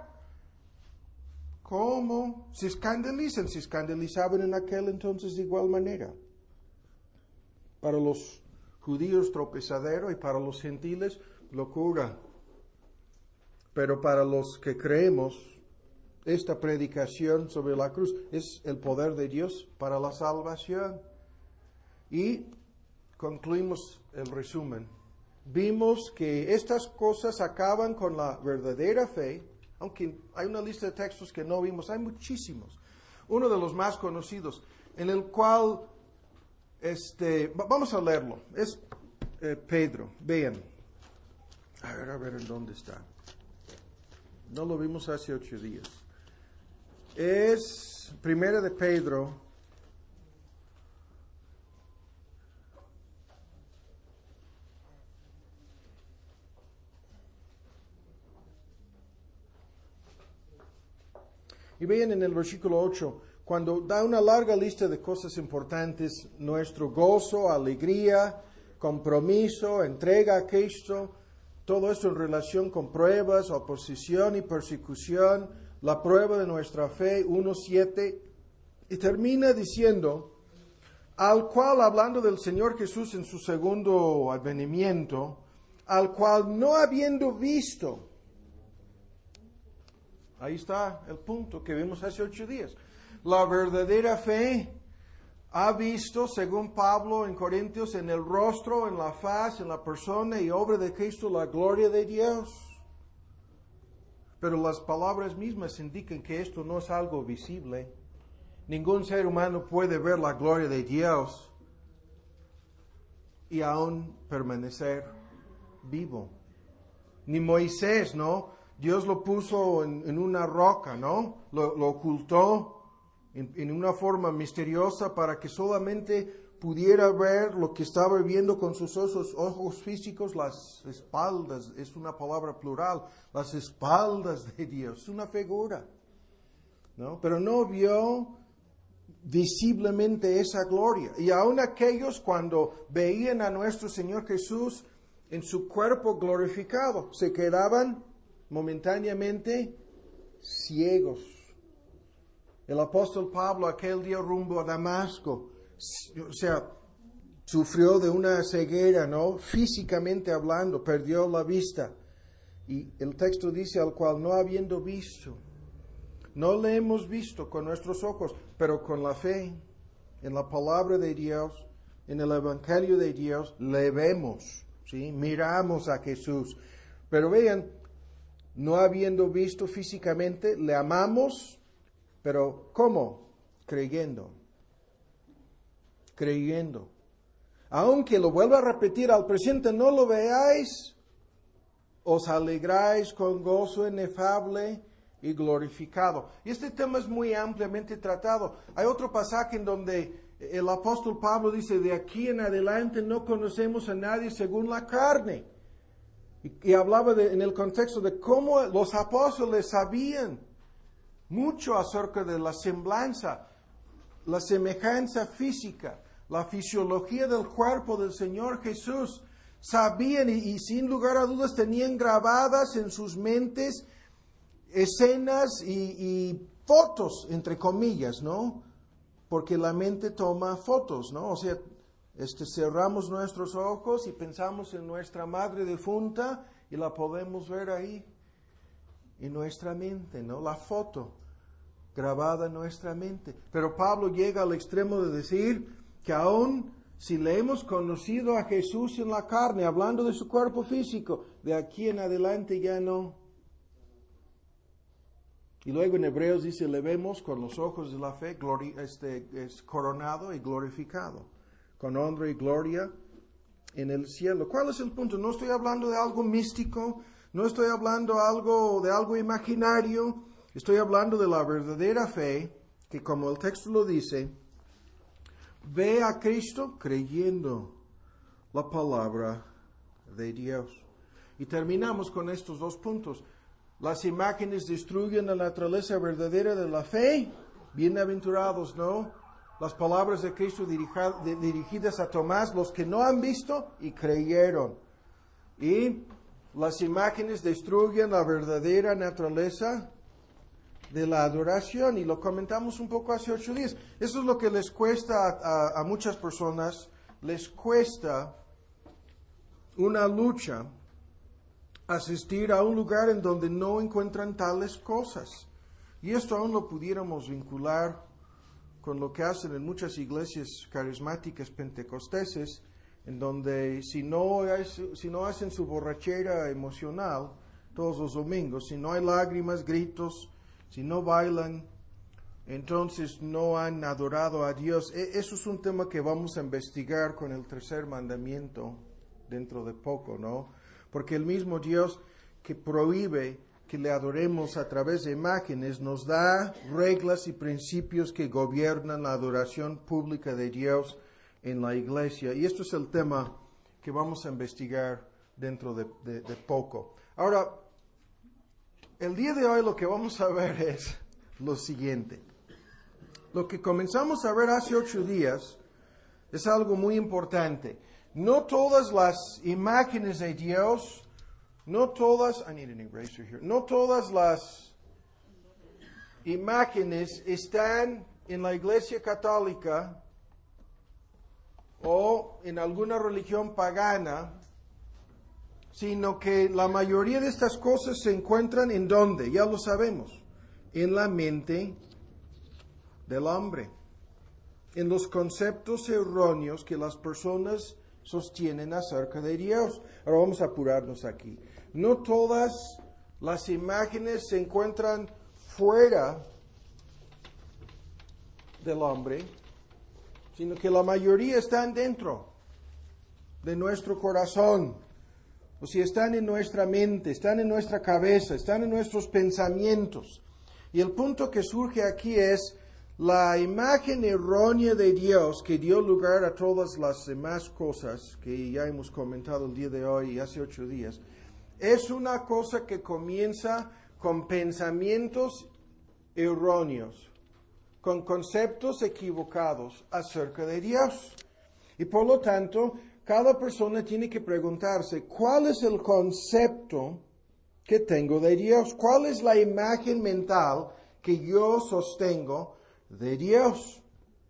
S1: ¿Cómo? Se escandalizaban en aquel entonces de igual manera. Para los judíos tropezadero y para los gentiles locura. Pero para los que creemos, esta predicación sobre la cruz es el poder de Dios para la salvación. Y concluimos el resumen. Vimos que estas cosas acaban con la verdadera fe. Aunque hay una lista de textos que no vimos, hay muchísimos. Uno de los más conocidos, en el cual, vamos a leerlo, es Pedro. Vean, a ver en dónde está. No lo vimos hace 8 días. Es Primera de Pedro. Y vean en el versículo 8, cuando da una larga lista de cosas importantes, nuestro gozo, alegría, compromiso, entrega a Cristo, todo esto en relación con pruebas, oposición y persecución, la prueba de nuestra fe, 1:7, y termina diciendo, al cual, hablando del Señor Jesús en su segundo advenimiento, al cual no habiendo visto. Ahí está el punto que vimos hace 8 días. La verdadera fe ha visto, según Pablo en Corintios, en el rostro, en la faz, en la persona y obra de Cristo, la gloria de Dios. Pero las palabras mismas indican que esto no es algo visible. Ningún ser humano puede ver la gloria de Dios. y aún permanecer vivo. Ni Moisés, ¿no? Dios lo puso en una roca, ¿no? Lo ocultó en una forma misteriosa para que solamente pudiera ver lo que estaba viendo con sus ojos físicos, las espaldas, es una palabra plural, las espaldas de Dios, es una figura, ¿no? Pero no vio visiblemente esa gloria. Y aún aquellos cuando veían a nuestro Señor Jesús en su cuerpo glorificado, se quedaban momentáneamente ciegos. El apóstol Pablo aquel día rumbo a Damasco, o sea, sufrió de una ceguera, ¿no? Físicamente hablando, perdió la vista. Y el texto dice, al cual no habiendo visto, no le hemos visto con nuestros ojos, pero con la fe en la palabra de Dios, en el Evangelio de Dios, le vemos, ¿sí? Miramos a Jesús. Pero vean, no habiendo visto físicamente, le amamos, pero ¿cómo? Creyendo. Aunque lo vuelvo a repetir, al presente no lo veáis, os alegráis con gozo inefable y glorificado. Y este tema es muy ampliamente tratado. Hay otro pasaje en donde el apóstol Pablo dice, de aquí en adelante no conocemos a nadie según la carne. Y hablaba en el contexto de cómo los apóstoles sabían mucho acerca de la semblanza, la semejanza física, la fisiología del cuerpo del Señor Jesús. Sabían y sin lugar a dudas tenían grabadas en sus mentes escenas y fotos, entre comillas, ¿no? Porque la mente toma fotos, ¿no? O sea, cerramos nuestros ojos y pensamos en nuestra madre difunta y la podemos ver ahí en nuestra mente, ¿no? La foto grabada en nuestra mente. Pero Pablo llega al extremo de decir que aún si le hemos conocido a Jesús en la carne, hablando de su cuerpo físico, de aquí en adelante ya no. Y luego en Hebreos dice, le vemos con los ojos de la fe, es coronado y glorificado, con honra y gloria en el cielo. ¿Cuál es el punto? No estoy hablando de algo místico, no estoy hablando de algo imaginario, estoy hablando de la verdadera fe, que como el texto lo dice, ve a Cristo creyendo la palabra de Dios. Y terminamos con estos dos puntos. Las imágenes destruyen la naturaleza verdadera de la fe. Bienaventurados, ¿no? Las palabras de Cristo dirigidas a Tomás, los que no han visto y creyeron. Y las imágenes destruyen la verdadera naturaleza de la adoración, y lo comentamos un poco hace 8 días. Eso es lo que les cuesta a muchas personas, les cuesta una lucha asistir a un lugar en donde no encuentran tales cosas. Y esto aún lo pudiéramos vincular con lo que hacen en muchas iglesias carismáticas pentecosteses, en donde si no hacen su borrachera emocional todos los domingos, si no hay lágrimas, gritos, si no bailan, entonces no han adorado a Dios. Eso es un tema que vamos a investigar con el tercer mandamiento dentro de poco, ¿no? Porque el mismo Dios que prohíbe que le adoremos a través de imágenes nos da reglas y principios que gobiernan la adoración pública de Dios en la iglesia. Y esto es el tema que vamos a investigar dentro de poco. Ahora, el día de hoy lo que vamos a ver es lo siguiente. Lo que comenzamos a ver hace 8 días es algo muy importante. No todas las imágenes de Dios, no todas las imágenes están en la Iglesia Católica o en alguna religión pagana, sino que la mayoría de estas cosas se encuentran ¿en dónde? Ya lo sabemos, en la mente del hombre, en los conceptos erróneos que las personas sostienen acerca de Dios. Ahora vamos a apurarnos aquí. No todas las imágenes se encuentran fuera del hombre, sino que la mayoría están dentro de nuestro corazón. O si están en nuestra mente, están en nuestra cabeza, están en nuestros pensamientos. Y el punto que surge aquí es la imagen errónea de Dios que dio lugar a todas las demás cosas que ya hemos comentado el día de hoy y hace 8 días. Es una cosa que comienza con pensamientos erróneos, con conceptos equivocados acerca de Dios. Y por lo tanto, cada persona tiene que preguntarse, ¿cuál es el concepto que tengo de Dios? ¿Cuál es la imagen mental que yo sostengo de Dios?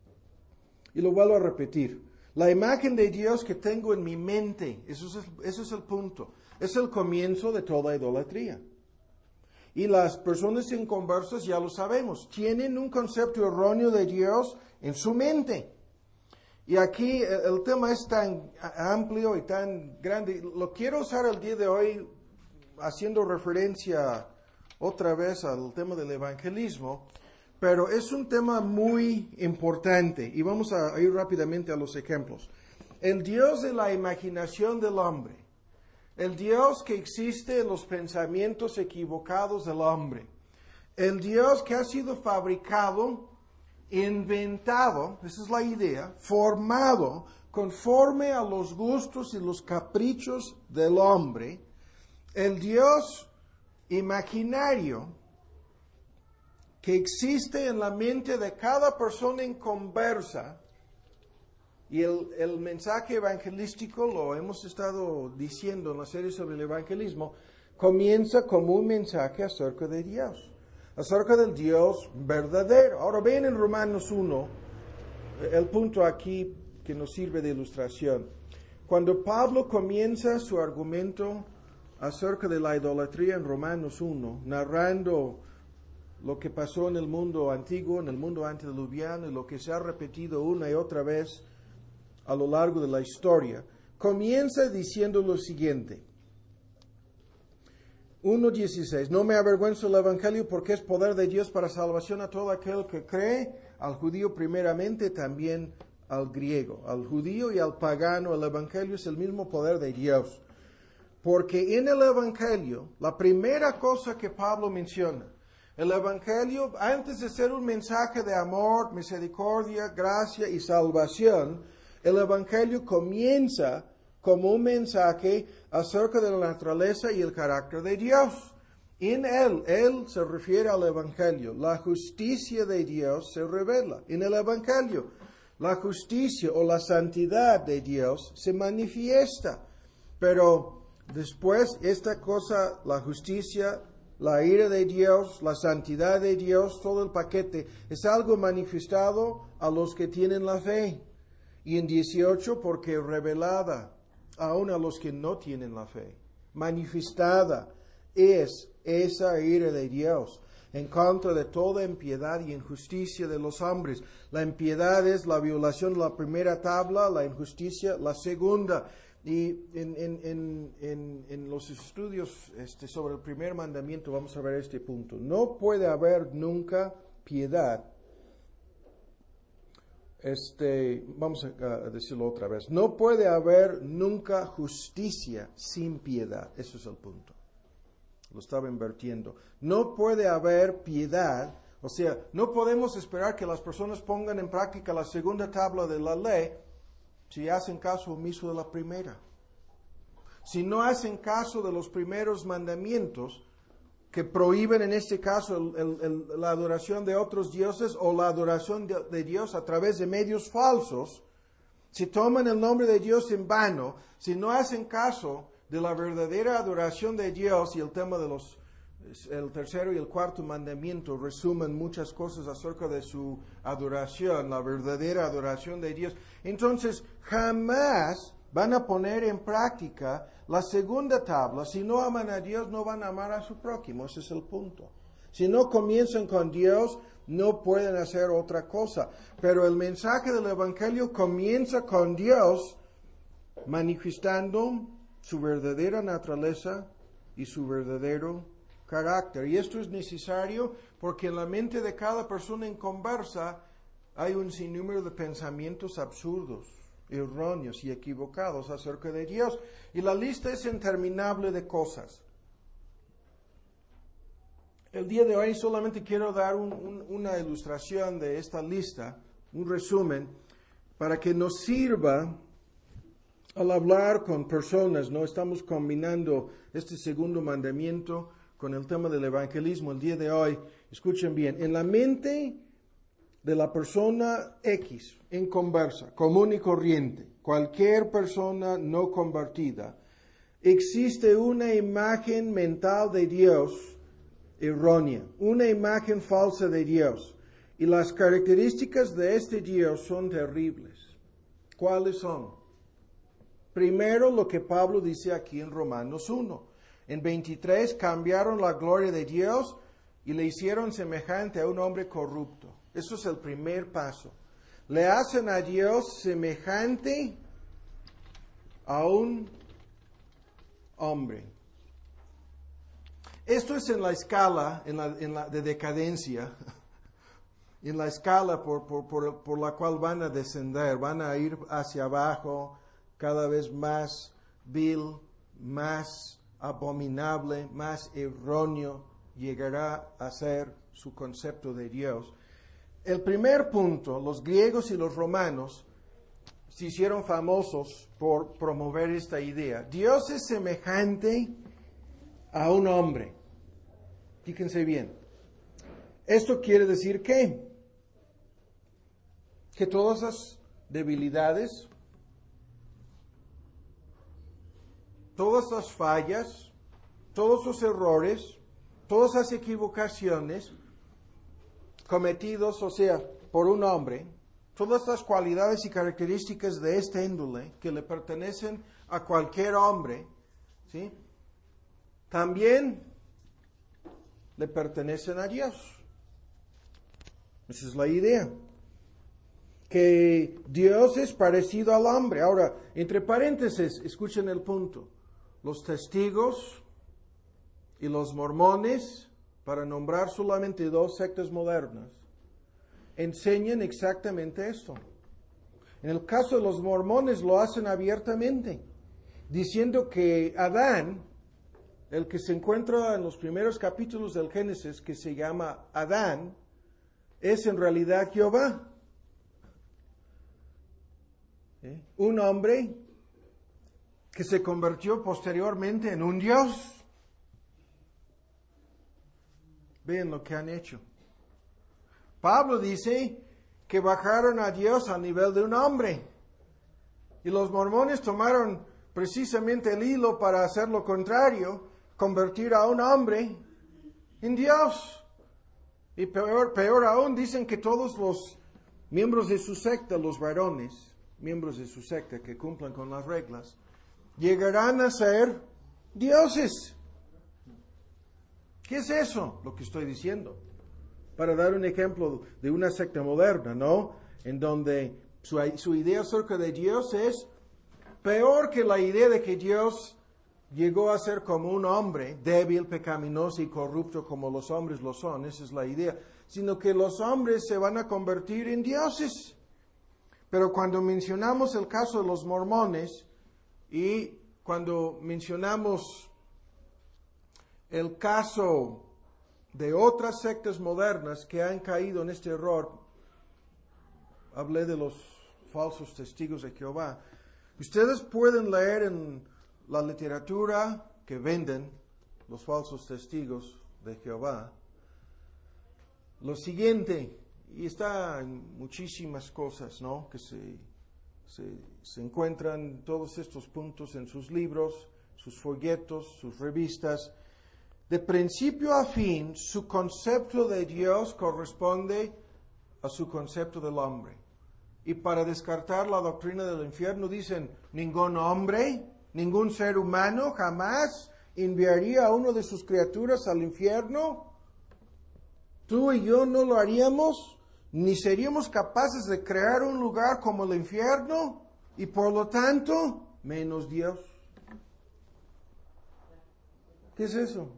S1: Y lo vuelvo a repetir. La imagen de Dios que tengo en mi mente, eso es el punto. Es el comienzo de toda idolatría. Y las personas inconversas, ya lo sabemos, tienen un concepto erróneo de Dios en su mente. Y aquí el tema es tan amplio y tan grande. Lo quiero usar el día de hoy haciendo referencia otra vez al tema del evangelismo, pero es un tema muy importante y vamos a ir rápidamente a los ejemplos. El Dios de la imaginación del hombre, el Dios que existe en los pensamientos equivocados del hombre, el Dios que ha sido fabricado, inventado, esa es la idea, formado conforme a los gustos y los caprichos del hombre, el Dios imaginario que existe en la mente de cada persona inconversa. Y el mensaje evangelístico, lo hemos estado diciendo en la serie sobre el evangelismo, comienza como un mensaje acerca de Dios, acerca del Dios verdadero. Ahora ven en Romanos 1, el punto aquí que nos sirve de ilustración. Cuando Pablo comienza su argumento acerca de la idolatría en Romanos 1, narrando lo que pasó en el mundo antiguo, en el mundo antediluviano, y lo que se ha repetido una y otra vez a lo largo de la historia, comienza diciendo lo siguiente. 1:16, no me avergüenzo del Evangelio porque es poder de Dios para salvación a todo aquel que cree, al judío primeramente, también al griego. Al judío y al pagano el Evangelio es el mismo poder de Dios. Porque en el Evangelio, la primera cosa que Pablo menciona, el Evangelio, antes de ser un mensaje de amor, misericordia, gracia y salvación, el Evangelio comienza como un mensaje acerca de la naturaleza y el carácter de Dios. En él se refiere al Evangelio. La justicia de Dios se revela en el Evangelio. La justicia o la santidad de Dios se manifiesta. Pero después esta cosa, la justicia, la ira de Dios, la santidad de Dios, todo el paquete, es algo manifestado a los que tienen la fe. Y en 18, porque revelada aún a los que no tienen la fe. Manifestada es esa ira de Dios en contra de toda impiedad y injusticia de los hombres. La impiedad es la violación de la primera tabla, la injusticia la segunda. Y en los estudios sobre el primer mandamiento vamos a ver este punto. No puede haber nunca piedad. Vamos a decirlo otra vez. No puede haber nunca justicia sin piedad. Eso es el punto. Lo estaba invirtiendo. No puede haber piedad. O sea, no podemos esperar que las personas pongan en práctica la segunda tabla de la ley si hacen caso omiso de la primera. Si no hacen caso de los primeros mandamientos, que prohíben en este caso la adoración de otros dioses o la adoración de Dios a través de medios falsos, si toman el nombre de Dios en vano, si no hacen caso de la verdadera adoración de Dios, y el tema de el tercero y el cuarto mandamiento resumen muchas cosas acerca de su adoración, la verdadera adoración de Dios, entonces jamás van a poner en práctica la segunda tabla. Si no aman a Dios, no van a amar a su prójimo. Ese es el punto. Si no comienzan con Dios, no pueden hacer otra cosa. Pero el mensaje del Evangelio comienza con Dios manifestando su verdadera naturaleza y su verdadero carácter. Y esto es necesario porque en la mente de cada persona inconversa hay un sinnúmero de pensamientos absurdos. erróneos y equivocados acerca de Dios. Y la lista es interminable de cosas. El día de hoy solamente quiero dar una ilustración de esta lista, un resumen, para que nos sirva al hablar con personas. No estamos combinando este segundo mandamiento con el tema del evangelismo el día de hoy. Escuchen bien, en la mente de la persona X, en conversa, común y corriente, cualquier persona no convertida, existe una imagen mental de Dios errónea, una imagen falsa de Dios. Y las características de este Dios son terribles. ¿Cuáles son? Primero, lo que Pablo dice aquí en Romanos 1. En 23, cambiaron la gloria de Dios y le hicieron semejante a un hombre corrupto. Eso es el primer paso. Le hacen a Dios semejante a un hombre. Esto es en la escala de decadencia, en la escala por la cual van a descender, van a ir hacia abajo, cada vez más vil, más abominable, más erróneo llegará a ser su concepto de Dios. El primer punto, los griegos y los romanos se hicieron famosos por promover esta idea. Dios es semejante a un hombre. Fíjense bien. Esto quiere decir que todas las debilidades, todas las fallas, todos los errores, todas las equivocaciones cometidos, o sea, por un hombre, todas las cualidades y características de esta índole que le pertenecen a cualquier hombre, ¿sí?, también le pertenecen a Dios. Esa es la idea. Que Dios es parecido al hombre. Ahora, entre paréntesis, escuchen el punto. Los testigos y los mormones, para nombrar solamente dos sectas modernas, enseñan exactamente esto. En el caso de los mormones lo hacen abiertamente, diciendo que Adán, el que se encuentra en los primeros capítulos del Génesis, que se llama Adán, es en realidad Jehová. Un hombre que se convirtió posteriormente en un Dios. Vean lo que han hecho. Pablo dice que bajaron a Dios a nivel de un hombre. Y los mormones tomaron precisamente el hilo para hacer lo contrario, convertir a un hombre en Dios. Y peor aún, dicen que todos los miembros de su secta, los varones, miembros de su secta que cumplan con las reglas, llegarán a ser dioses. ¿Qué es eso? Lo que estoy diciendo. Para dar un ejemplo de una secta moderna, ¿no? En donde su idea acerca de Dios es peor que la idea de que Dios llegó a ser como un hombre, débil, pecaminoso y corrupto como los hombres lo son. Esa es la idea. Sino que los hombres se van a convertir en dioses. Pero cuando mencionamos el caso de los mormones y cuando mencionamos el caso de otras sectas modernas que han caído en este error, hablé de los falsos testigos de Jehová. Ustedes pueden leer en la literatura que venden los falsos testigos de Jehová lo siguiente, y está en muchísimas cosas, ¿no?, que se encuentran todos estos puntos en sus libros, sus folletos, sus revistas. De principio a fin, su concepto de Dios corresponde a su concepto del hombre. Y para descartar la doctrina del infierno dicen, ningún hombre, ningún ser humano jamás enviaría a uno de sus criaturas al infierno. Tú y yo no lo haríamos, ni seríamos capaces de crear un lugar como el infierno, y por lo tanto, menos Dios. ¿Qué es eso?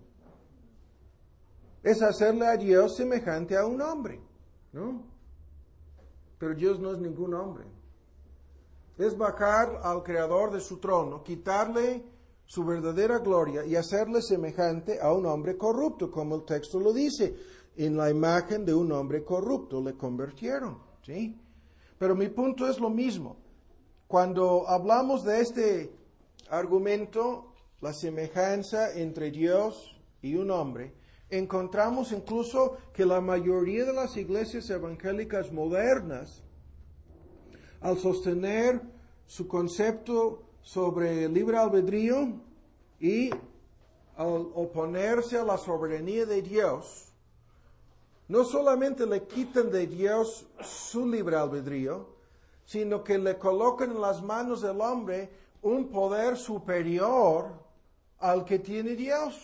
S1: Es hacerle a Dios semejante a un hombre, ¿no? Pero Dios no es ningún hombre. es bajar al Creador de su trono, quitarle su verdadera gloria y hacerle semejante a un hombre corrupto, como el texto lo dice. En la imagen de un hombre corrupto le convirtieron, ¿sí? Pero mi punto es lo mismo. Cuando hablamos de este argumento, la semejanza entre Dios y un hombre, encontramos incluso que la mayoría de las iglesias evangélicas modernas, al sostener su concepto sobre el libre albedrío y al oponerse a la soberanía de Dios, no solamente le quitan de Dios su libre albedrío, sino que le colocan en las manos del hombre un poder superior al que tiene Dios.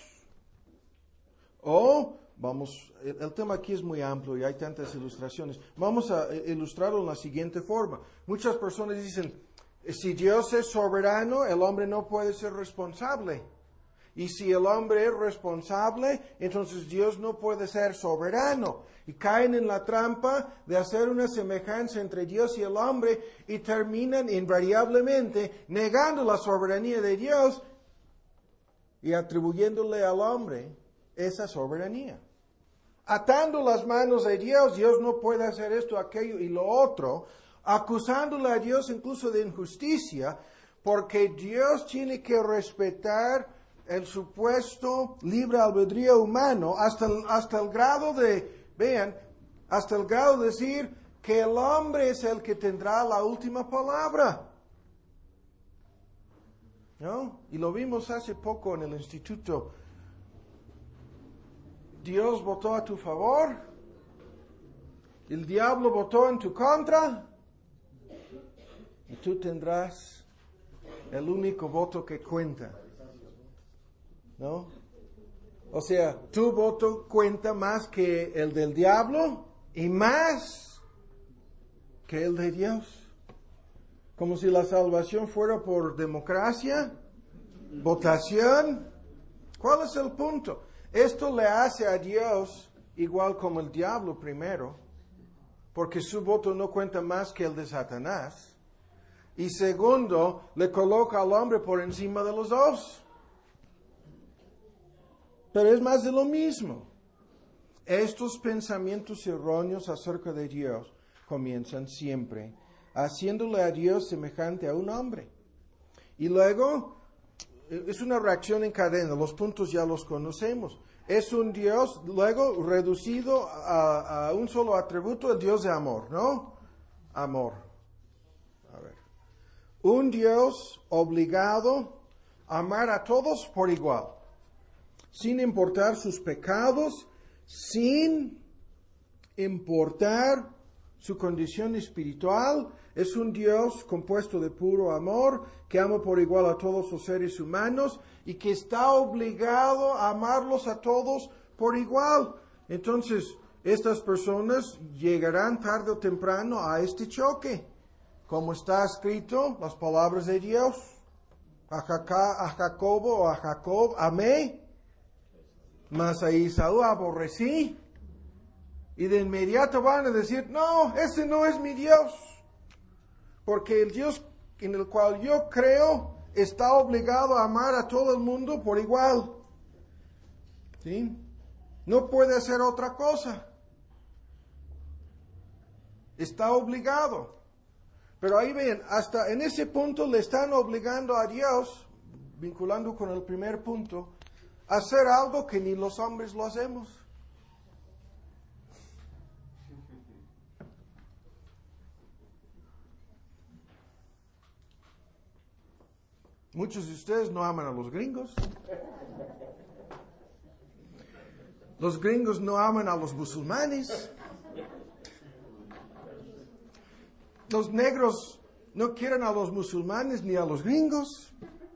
S1: El tema aquí es muy amplio y hay tantas ilustraciones. Vamos a ilustrarlo en la siguiente forma. Muchas personas dicen, si Dios es soberano, el hombre no puede ser responsable. Y si el hombre es responsable, entonces Dios no puede ser soberano. Y caen en la trampa de hacer una semejanza entre Dios y el hombre y terminan invariablemente negando la soberanía de Dios y atribuyéndole al hombre esa soberanía. Atando las manos de Dios, Dios no puede hacer esto, aquello y lo otro, acusándole a Dios incluso de injusticia, porque Dios tiene que respetar el supuesto libre albedrío humano hasta el grado de, hasta el grado de decir que el hombre es el que tendrá la última palabra. ¿No? Y lo vimos hace poco en el instituto. Dios votó a tu favor, el diablo votó en tu contra, y tú tendrás el único voto que cuenta. ¿No? O sea, tu voto cuenta más que el del diablo y más que el de Dios. Como si la salvación fuera por democracia, votación. ¿Cuál es el punto? Esto le hace a Dios igual como el diablo primero, porque su voto no cuenta más que el de Satanás. Y segundo, le coloca al hombre por encima de los dos. Pero es más de lo mismo. Estos pensamientos erróneos acerca de Dios comienzan siempre haciéndole a Dios semejante a un hombre. Y luego es una reacción en cadena, los puntos ya los conocemos. Es un Dios luego reducido a un solo atributo, el Dios de amor, ¿no? Amor. A ver. Un Dios obligado a amar a todos por igual, sin importar sus pecados, sin importar su condición espiritual. Es un Dios compuesto de puro amor, que ama por igual a todos los seres humanos y que está obligado a amarlos a todos por igual. Entonces, estas personas llegarán tarde o temprano a este choque. Como está escrito, las palabras de Dios, a Jacobo o a Jacob amé, mas a Esaú aborrecí. Y de inmediato van a decir, no, ese no es mi Dios. Porque el Dios en el cual yo creo está obligado a amar a todo el mundo por igual. ¿Sí? No puede hacer otra cosa. Está obligado. Pero ahí ven, hasta en ese punto le están obligando a Dios, vinculando con el primer punto, a hacer algo que ni los hombres lo hacemos. Muchos de ustedes no aman a los gringos. Los gringos no aman a los musulmanes. Los negros no quieren a los musulmanes ni a los gringos.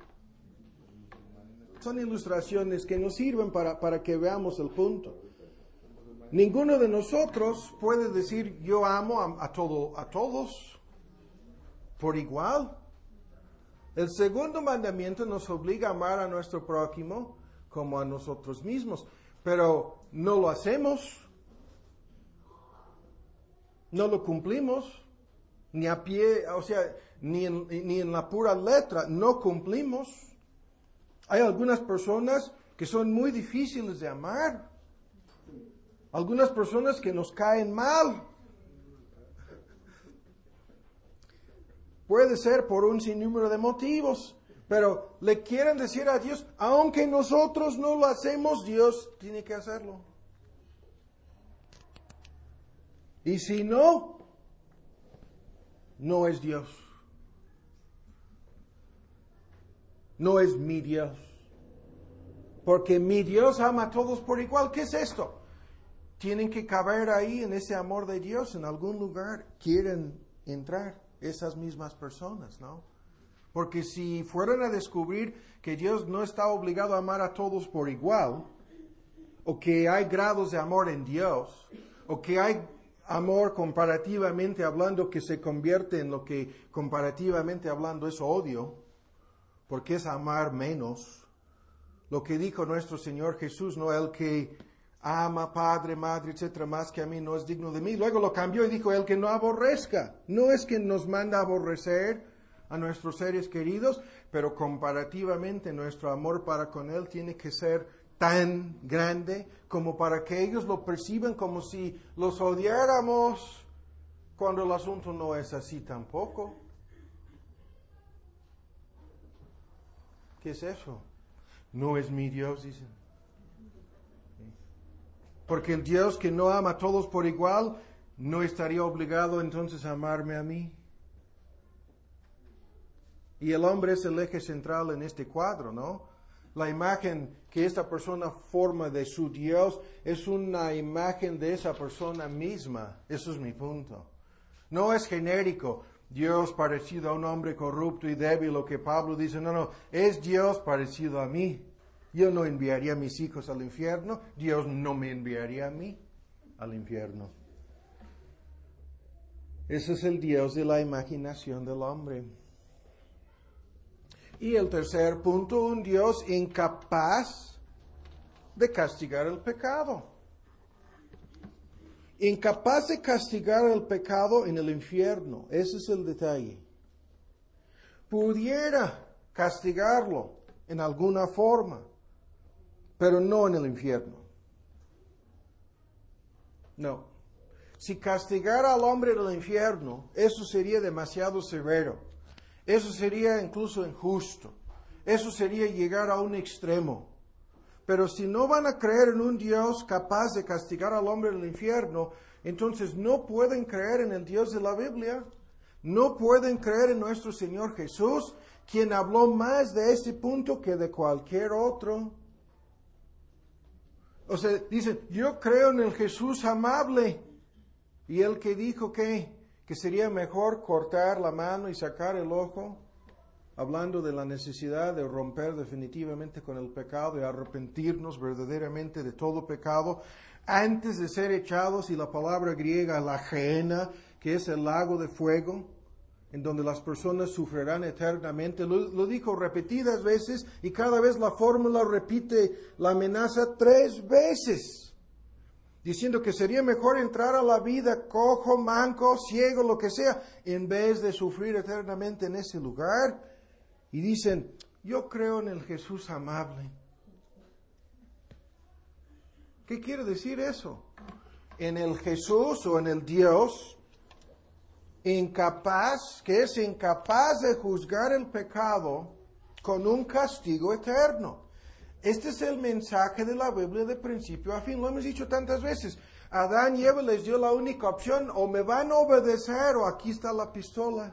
S1: Son ilustraciones que nos sirven para que veamos el punto. Ninguno de nosotros puede decir yo amo a todos por igual. El segundo mandamiento nos obliga a amar a nuestro prójimo como a nosotros mismos, pero no lo hacemos, no lo cumplimos. ni a pie, o sea, ni en la pura letra, no cumplimos. Hay algunas personas que son muy difíciles de amar. Algunas personas que nos caen mal. Puede ser por un sinnúmero de motivos, pero le quieren decir a Dios, aunque nosotros no lo hacemos, Dios tiene que hacerlo. Y si no, no es Dios. No es mi Dios. Porque mi Dios ama a todos por igual. ¿Qué es esto? Tienen que caber ahí en ese amor de Dios, en algún lugar. Quieren entrar esas mismas personas, ¿no? Porque si fueran a descubrir que Dios no está obligado a amar a todos por igual, o que hay grados de amor en Dios, o que hay amor comparativamente hablando que se convierte en lo que comparativamente hablando es odio, porque es amar menos. Lo que dijo nuestro Señor Jesús, no el que ama padre, madre, etcétera, más que a mí no es digno de mí. Luego lo cambió y dijo el que no aborrezca. No es que nos manda a aborrecer a nuestros seres queridos, pero comparativamente nuestro amor para con Él tiene que ser tan grande como para que ellos lo perciban como si los odiáramos, cuando el asunto no es así tampoco. ¿Qué es eso? No es mi Dios, dicen. Porque el Dios que no ama a todos por igual, no estaría obligado entonces a amarme a mí. Y el hombre es el eje central en este cuadro, ¿no? La imagen que esta persona forma de su Dios es una imagen de esa persona misma. Eso es mi punto. No es genérico. Dios parecido a un hombre corrupto y débil, lo que Pablo dice. No, es Dios parecido a mí. Yo no enviaría a mis hijos al infierno. Dios no me enviaría a mí al infierno. Ese es el Dios de la imaginación del hombre. Y el tercer punto, un Dios incapaz de castigar el pecado. Incapaz de castigar el pecado en el infierno. Ese es el detalle. Pudiera castigarlo en alguna forma, pero no en el infierno. No. Si castigara al hombre en el infierno, eso sería demasiado severo. Eso sería incluso injusto. Eso sería llegar a un extremo. Pero si no van a creer en un Dios capaz de castigar al hombre en el infierno, entonces no pueden creer en el Dios de la Biblia. No pueden creer en nuestro Señor Jesús, quien habló más de este punto que de cualquier otro. O sea, dicen, yo creo en el Jesús amable. Y el que dijo que sería mejor cortar la mano y sacar el ojo, hablando de la necesidad de romper definitivamente con el pecado y arrepentirnos verdaderamente de todo pecado, antes de ser echados, y la palabra griega, la gehenna, que es el lago de fuego, en donde las personas sufrirán eternamente. Lo dijo repetidas veces, y cada vez la fórmula repite la amenaza 3 veces. Diciendo que sería mejor entrar a la vida cojo, manco, ciego, lo que sea, en vez de sufrir eternamente en ese lugar. Y dicen, yo creo en el Jesús amable. ¿Qué quiere decir eso? En el Jesús o en el Dios incapaz, que es incapaz de juzgar el pecado con un castigo eterno. Este es el mensaje de la Biblia de principio a fin. Lo hemos dicho tantas veces. Adán y Eva les dio la única opción, o me van a obedecer o aquí está la pistola.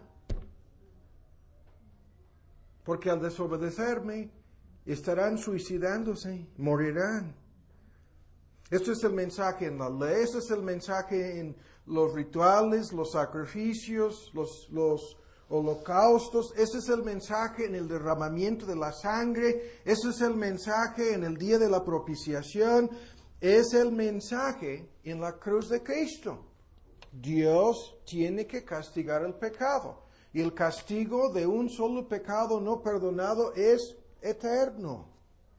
S1: Porque al desobedecerme estarán suicidándose, morirán. Esto es el mensaje en la ley, este es el mensaje en los rituales, los sacrificios, los holocaustos, ese es el mensaje en el derramamiento de la sangre, ese es el mensaje en el día de la propiciación, es el mensaje en la cruz de Cristo. Dios tiene que castigar el pecado, y el castigo de un solo pecado no perdonado es eterno,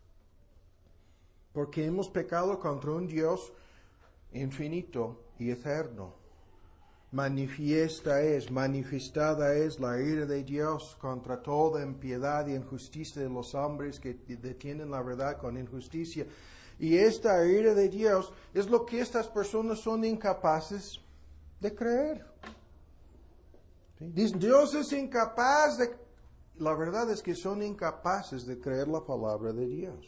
S1: porque hemos pecado contra un Dios infinito y eterno. manifestada es la ira de Dios contra toda impiedad y injusticia de los hombres que detienen la verdad con injusticia. Y esta ira de Dios es lo que estas personas son incapaces de creer. ¿Sí? Dicen, Dios es incapaz de... La verdad es que son incapaces de creer la palabra de Dios.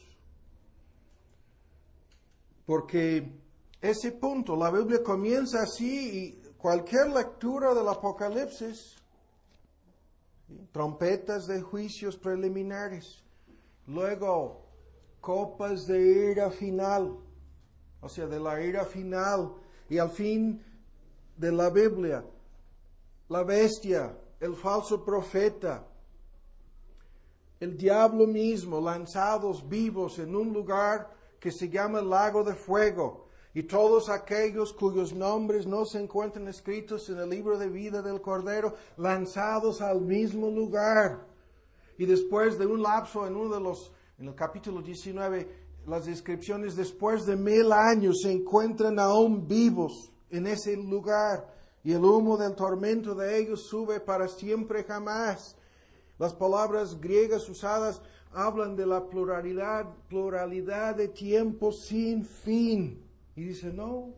S1: Porque ese punto, la Biblia comienza así y cualquier lectura del Apocalipsis, ¿sí? Trompetas de juicios preliminares, luego copas de ira final, o sea, de la ira final, y al fin de la Biblia, la bestia, el falso profeta, el diablo mismo, lanzados vivos en un lugar que se llama el lago de fuego, y todos aquellos cuyos nombres no se encuentran escritos en el libro de vida del Cordero, lanzados al mismo lugar. Y después de un lapso en el capítulo 19, las descripciones, después de 1000 años se encuentran aún vivos en ese lugar, y el humo del tormento de ellos sube para siempre jamás. Las palabras griegas usadas hablan de la pluralidad de tiempos sin fin. Y dice, no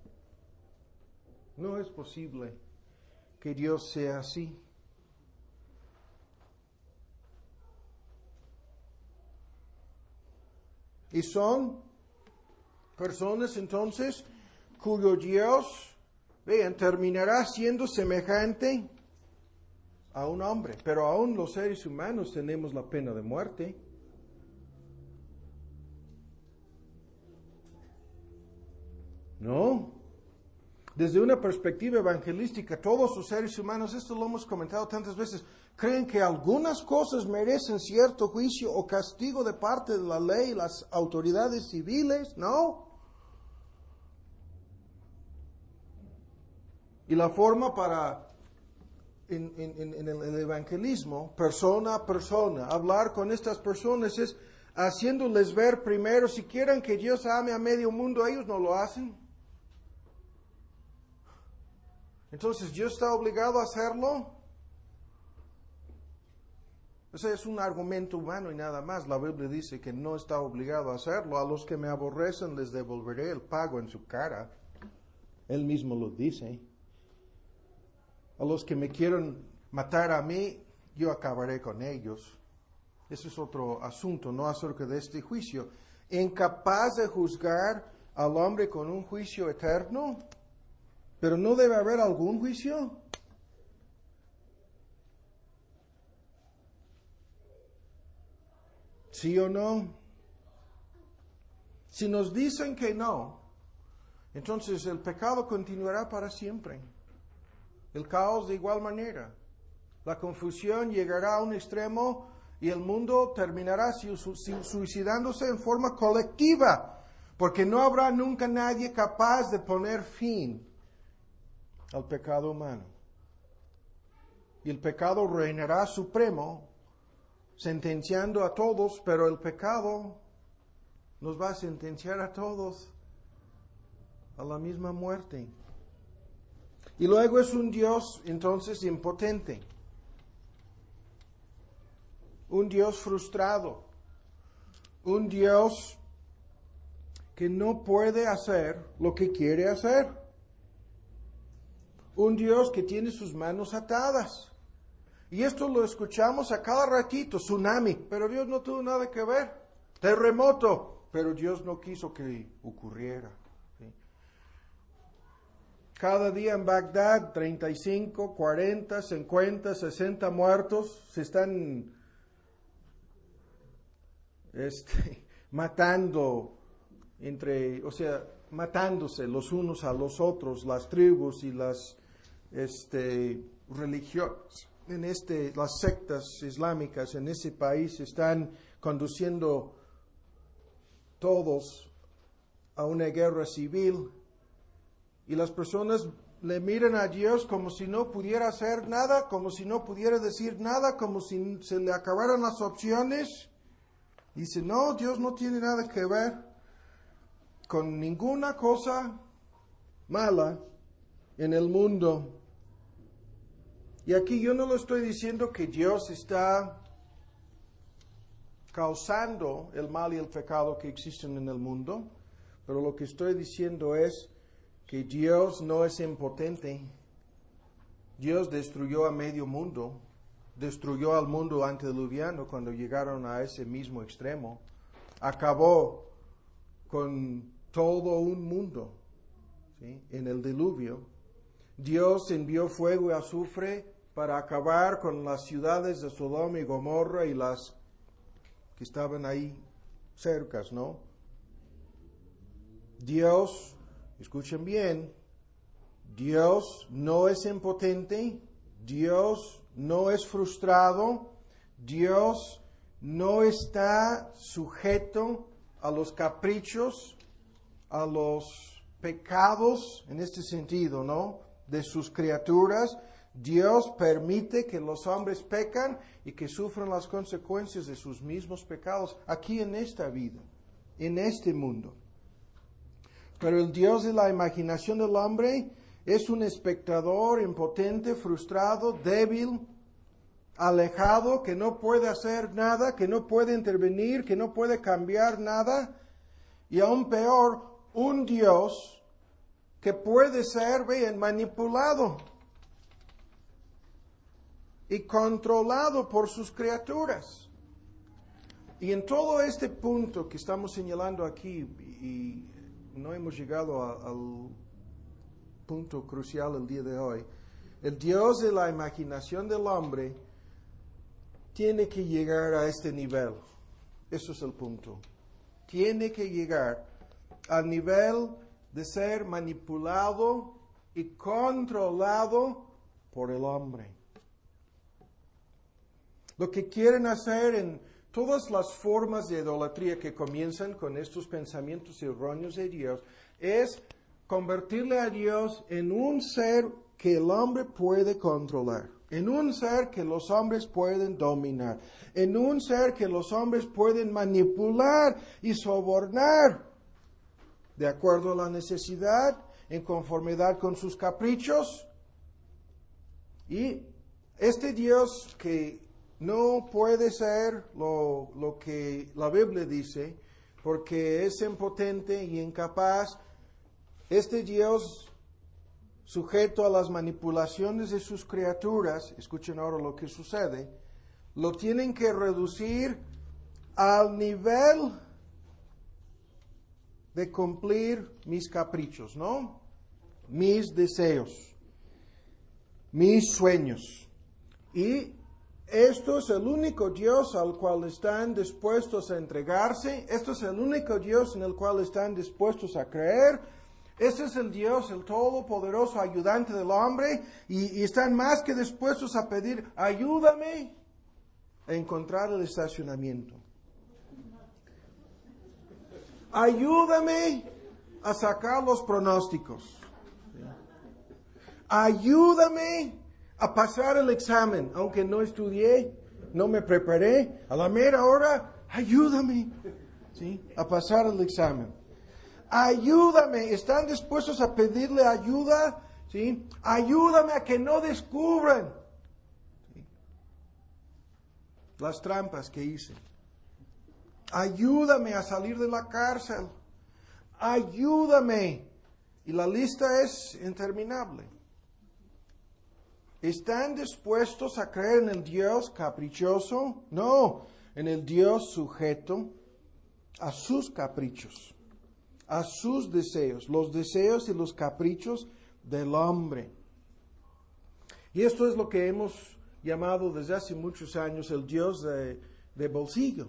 S1: es posible que Dios sea así. Y son personas entonces cuyo Dios, vean, terminará siendo semejante a un hombre. Pero aún los seres humanos tenemos la pena de muerte. No. Desde una perspectiva evangelística, todos los seres humanos, esto lo hemos comentado tantas veces, creen que algunas cosas merecen cierto juicio o castigo de parte de la ley y las autoridades civiles, ¿no? Y la forma para, en el evangelismo, persona a persona, hablar con estas personas es haciéndoles ver primero, si quieren que Dios ame a medio mundo, ellos no lo hacen. Entonces, ¿Dios está obligado a hacerlo? Ese es un argumento humano y nada más. La Biblia dice que no está obligado a hacerlo. A los que me aborrecen les devolveré el pago en su cara. Él mismo lo dice. A los que me quieren matar a mí, yo acabaré con ellos. Ese es otro asunto, no acerca de este juicio. Incapaz de juzgar al hombre con un juicio eterno. Pero ¿no debe haber algún juicio? ¿Sí o no? Si nos dicen que no, entonces el pecado continuará para siempre. El caos de igual manera. La confusión llegará a un extremo y el mundo terminará suicidándose en forma colectiva, porque no habrá nunca nadie capaz de poner fin al pecado humano. Y el pecado reinará supremo, sentenciando a todos, pero el pecado nos va a sentenciar a todos a la misma muerte. Y luego es un Dios entonces impotente, un Dios frustrado, un Dios que no puede hacer lo que quiere hacer. Un Dios que tiene sus manos atadas. Y esto lo escuchamos a cada ratito, tsunami, pero Dios no tuvo nada que ver. Terremoto, pero Dios no quiso que ocurriera. ¿Sí? Cada día en Bagdad, 35, 40, 50, 60 muertos se están matando matándose los unos a los otros, las tribus y las religiones, las sectas islámicas en ese país están conduciendo todos a una guerra civil y las personas le miran a Dios como si no pudiera hacer nada, como si no pudiera decir nada, como si se le acabaran las opciones. Dice, no, Dios no tiene nada que ver con ninguna cosa mala en el mundo. Y aquí yo no lo estoy diciendo que Dios está causando el mal y el pecado que existen en el mundo, pero lo que estoy diciendo es que Dios no es impotente. Dios destruyó a medio mundo, destruyó al mundo antediluviano cuando llegaron a ese mismo extremo, acabó con todo un mundo, ¿sí? En el diluvio. Dios envió fuego y azufre para acabar con las ciudades de Sodoma y Gomorra y las que estaban ahí cercas, ¿no? Dios, escuchen bien, Dios no es impotente, Dios no es frustrado, Dios no está sujeto a los caprichos, a los pecados, en este sentido, ¿no?, de sus criaturas. Dios permite que los hombres pecan y que sufran las consecuencias de sus mismos pecados aquí en esta vida, en este mundo. Pero el Dios de la imaginación del hombre es un espectador impotente, frustrado, débil, alejado, que no puede hacer nada, que no puede intervenir, que no puede cambiar nada. Y aún peor, un Dios que puede ser bien manipulado y controlado por sus criaturas. Y en todo este punto que estamos señalando aquí, y no hemos llegado al punto crucial el día de hoy, el Dios de la imaginación del hombre tiene que llegar a este nivel. Eso es el punto. Tiene que llegar al nivel de ser manipulado y controlado por el hombre. Lo que quieren hacer en todas las formas de idolatría que comienzan con estos pensamientos erróneos de Dios es convertirle a Dios en un ser que el hombre puede controlar, en un ser que los hombres pueden dominar, en un ser que los hombres pueden manipular y sobornar de acuerdo a la necesidad, en conformidad con sus caprichos. Y este Dios que no puede ser lo que la Biblia dice, porque es impotente y incapaz, este Dios sujeto a las manipulaciones de sus criaturas, escuchen ahora lo que sucede, lo tienen que reducir al nivel de cumplir mis caprichos, ¿no? Mis deseos, mis sueños. Y esto es el único Dios al cual están dispuestos a entregarse. Esto es el único Dios en el cual están dispuestos a creer. Este es el Dios, el todopoderoso ayudante del hombre. Y están más que dispuestos a pedir, ayúdame a encontrar el estacionamiento. Ayúdame a sacar los pronósticos. Ayúdame a pasar el examen, aunque no estudié, no me preparé. A la mera hora, ayúdame, ¿sí?, a pasar el examen. Ayúdame, ¿están dispuestos a pedirle ayuda? ¿Sí? Ayúdame a que no descubran, ¿sí?, las trampas que hice. Ayúdame a salir de la cárcel. Ayúdame. Y la lista es interminable. ¿Están dispuestos a creer en el Dios caprichoso? No, en el Dios sujeto a sus caprichos, a sus deseos, los deseos y los caprichos del hombre. Y esto es lo que hemos llamado desde hace muchos años el Dios de bolsillo.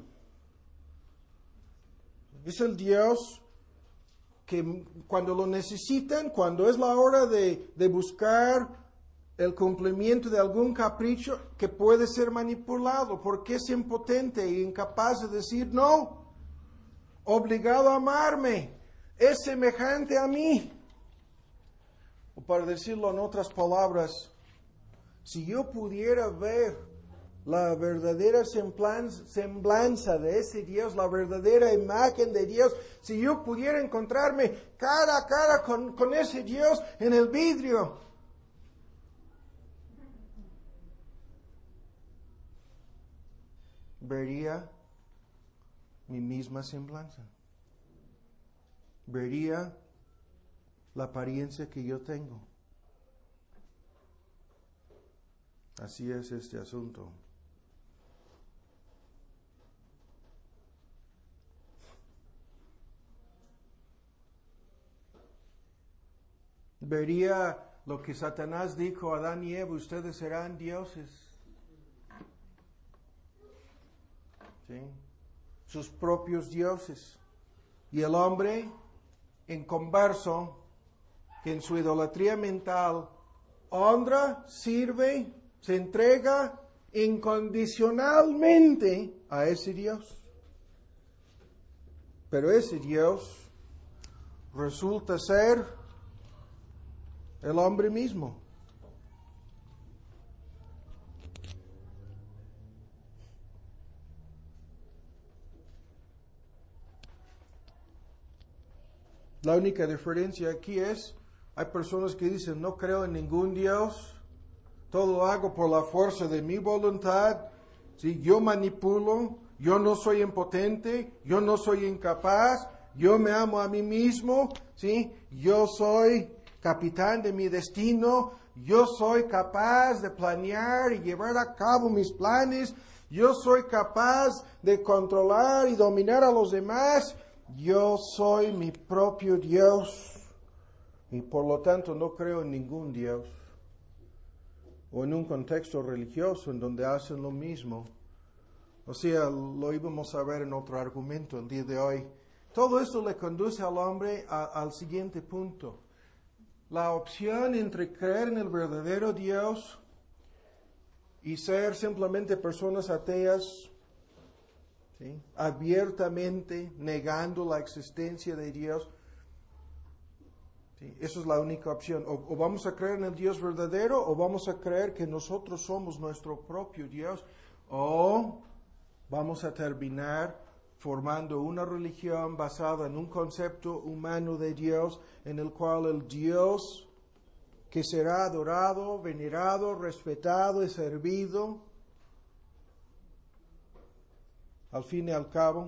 S1: Es el Dios que cuando lo necesitan, cuando es la hora de buscar el cumplimiento de algún capricho, que puede ser manipulado porque es impotente e incapaz de decir no, obligado a amarme, es semejante a mí. O para decirlo en otras palabras, si yo pudiera ver la verdadera semblanza de ese Dios, la verdadera imagen de Dios, si yo pudiera encontrarme cara a cara con ese Dios en el vidrio, vería mi misma semblanza, vería la apariencia que yo tengo. Así es este asunto. Vería lo que Satanás dijo a Adán y Eva: ustedes serán dioses. ¿Sí? Sus propios dioses. Y el hombre inconverso, que en su idolatría mental honra, sirve, se entrega incondicionalmente a ese Dios. Pero ese Dios resulta ser el hombre mismo. La única diferencia aquí es, hay personas que dicen: no creo en ningún Dios, todo lo hago por la fuerza de mi voluntad, ¿sí? Yo manipulo, yo no soy impotente, yo no soy incapaz, yo me amo a mí mismo, ¿sí? Yo soy capitán de mi destino, yo soy capaz de planear y llevar a cabo mis planes, yo soy capaz de controlar y dominar a los demás, yo soy mi propio Dios y por lo tanto no creo en ningún Dios. O en un contexto religioso en donde hacen lo mismo. O sea, lo íbamos a ver en otro argumento el día de hoy. Todo esto le conduce al hombre al siguiente punto. La opción entre creer en el verdadero Dios y ser simplemente personas ateas, ¿sí? Abiertamente negando la existencia de Dios. ¿Sí? Esa es la única opción. O vamos a creer en el Dios verdadero, o vamos a creer que nosotros somos nuestro propio Dios, o vamos a terminar formando una religión basada en un concepto humano de Dios, en el cual el Dios que será adorado, venerado, respetado y servido, al fin y al cabo,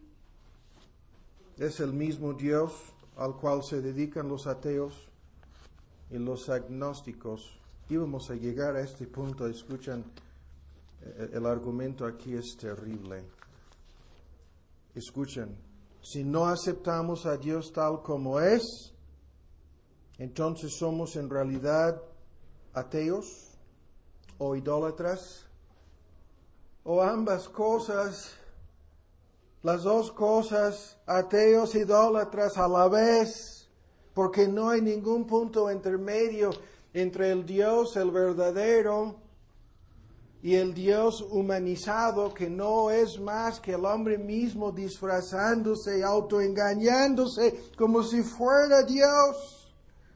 S1: es el mismo Dios al cual se dedican los ateos y los agnósticos. Íbamos a llegar a este punto. Escuchan, el argumento aquí es terrible. Escuchen, si no aceptamos a Dios tal como es, entonces somos en realidad ateos o idólatras, o ambas cosas, las dos cosas, ateos e idólatras a la vez, porque no hay ningún punto intermedio entre el Dios, el verdadero, y el Dios humanizado, que no es más que el hombre mismo disfrazándose y autoengañándose como si fuera Dios.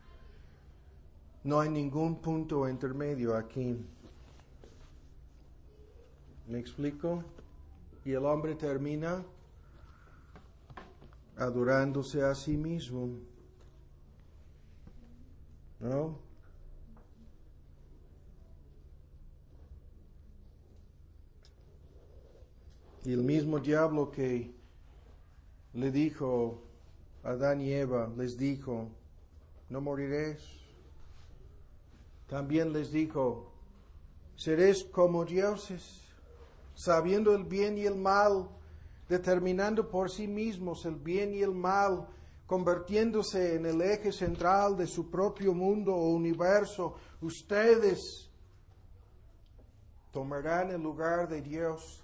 S1: No hay ningún punto intermedio aquí. ¿Me explico? Y el hombre termina adorándose a sí mismo. ¿No? Y el mismo diablo que le dijo a Adán y Eva, les dijo: no moriréis. También les dijo: seréis como dioses, sabiendo el bien y el mal, determinando por sí mismos el bien y el mal, convirtiéndose en el eje central de su propio mundo o universo. Ustedes tomarán el lugar de Dios.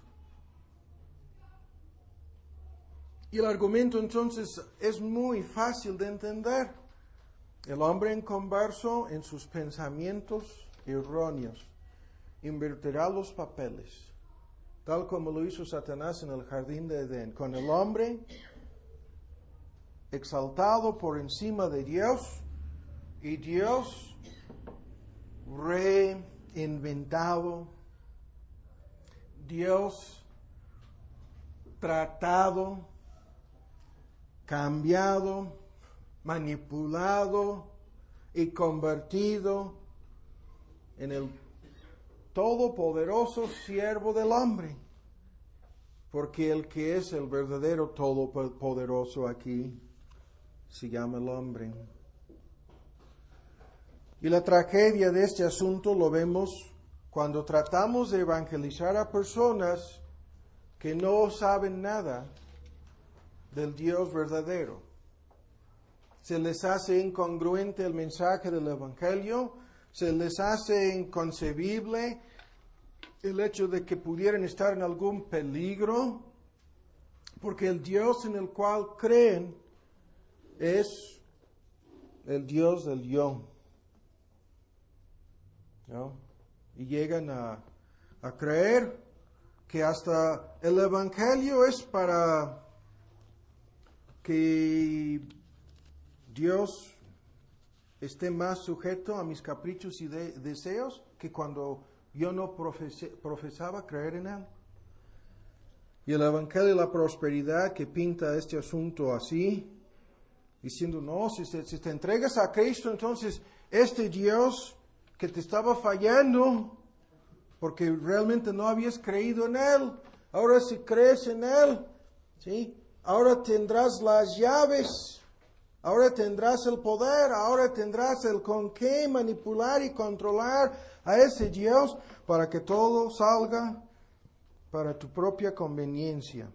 S1: Y el argumento entonces es muy fácil de entender. El hombre inconverso en sus pensamientos erróneos invertirá los papeles, tal como lo hizo Satanás en el jardín de Edén, con el hombre exaltado por encima de Dios y Dios reinventado Dios tratado, cambiado, manipulado y convertido en el todopoderoso siervo del hombre. Porque el que es el verdadero todopoderoso aquí se llama el hombre. Y la tragedia de este asunto lo vemos cuando tratamos de evangelizar a personas que no saben nada del Dios verdadero. Se les hace incongruente el mensaje del Evangelio, se les hace inconcebible el hecho de que pudieran estar en algún peligro, porque el Dios en el cual creen es el Dios del yo. ¿No? Y llegan a creer que hasta el Evangelio es para que Dios esté más sujeto a mis caprichos y deseos que cuando yo no profesaba creer en Él. Y el Evangelio de la prosperidad que pinta este asunto así, diciendo, no, si te entregas a Cristo, entonces este Dios que te estaba fallando, porque realmente no habías creído en Él, ahora si crees en Él, ¿sí? Ahora tendrás las llaves, ahora tendrás el poder, ahora tendrás el con qué manipular y controlar a ese Dios para que todo salga para tu propia conveniencia.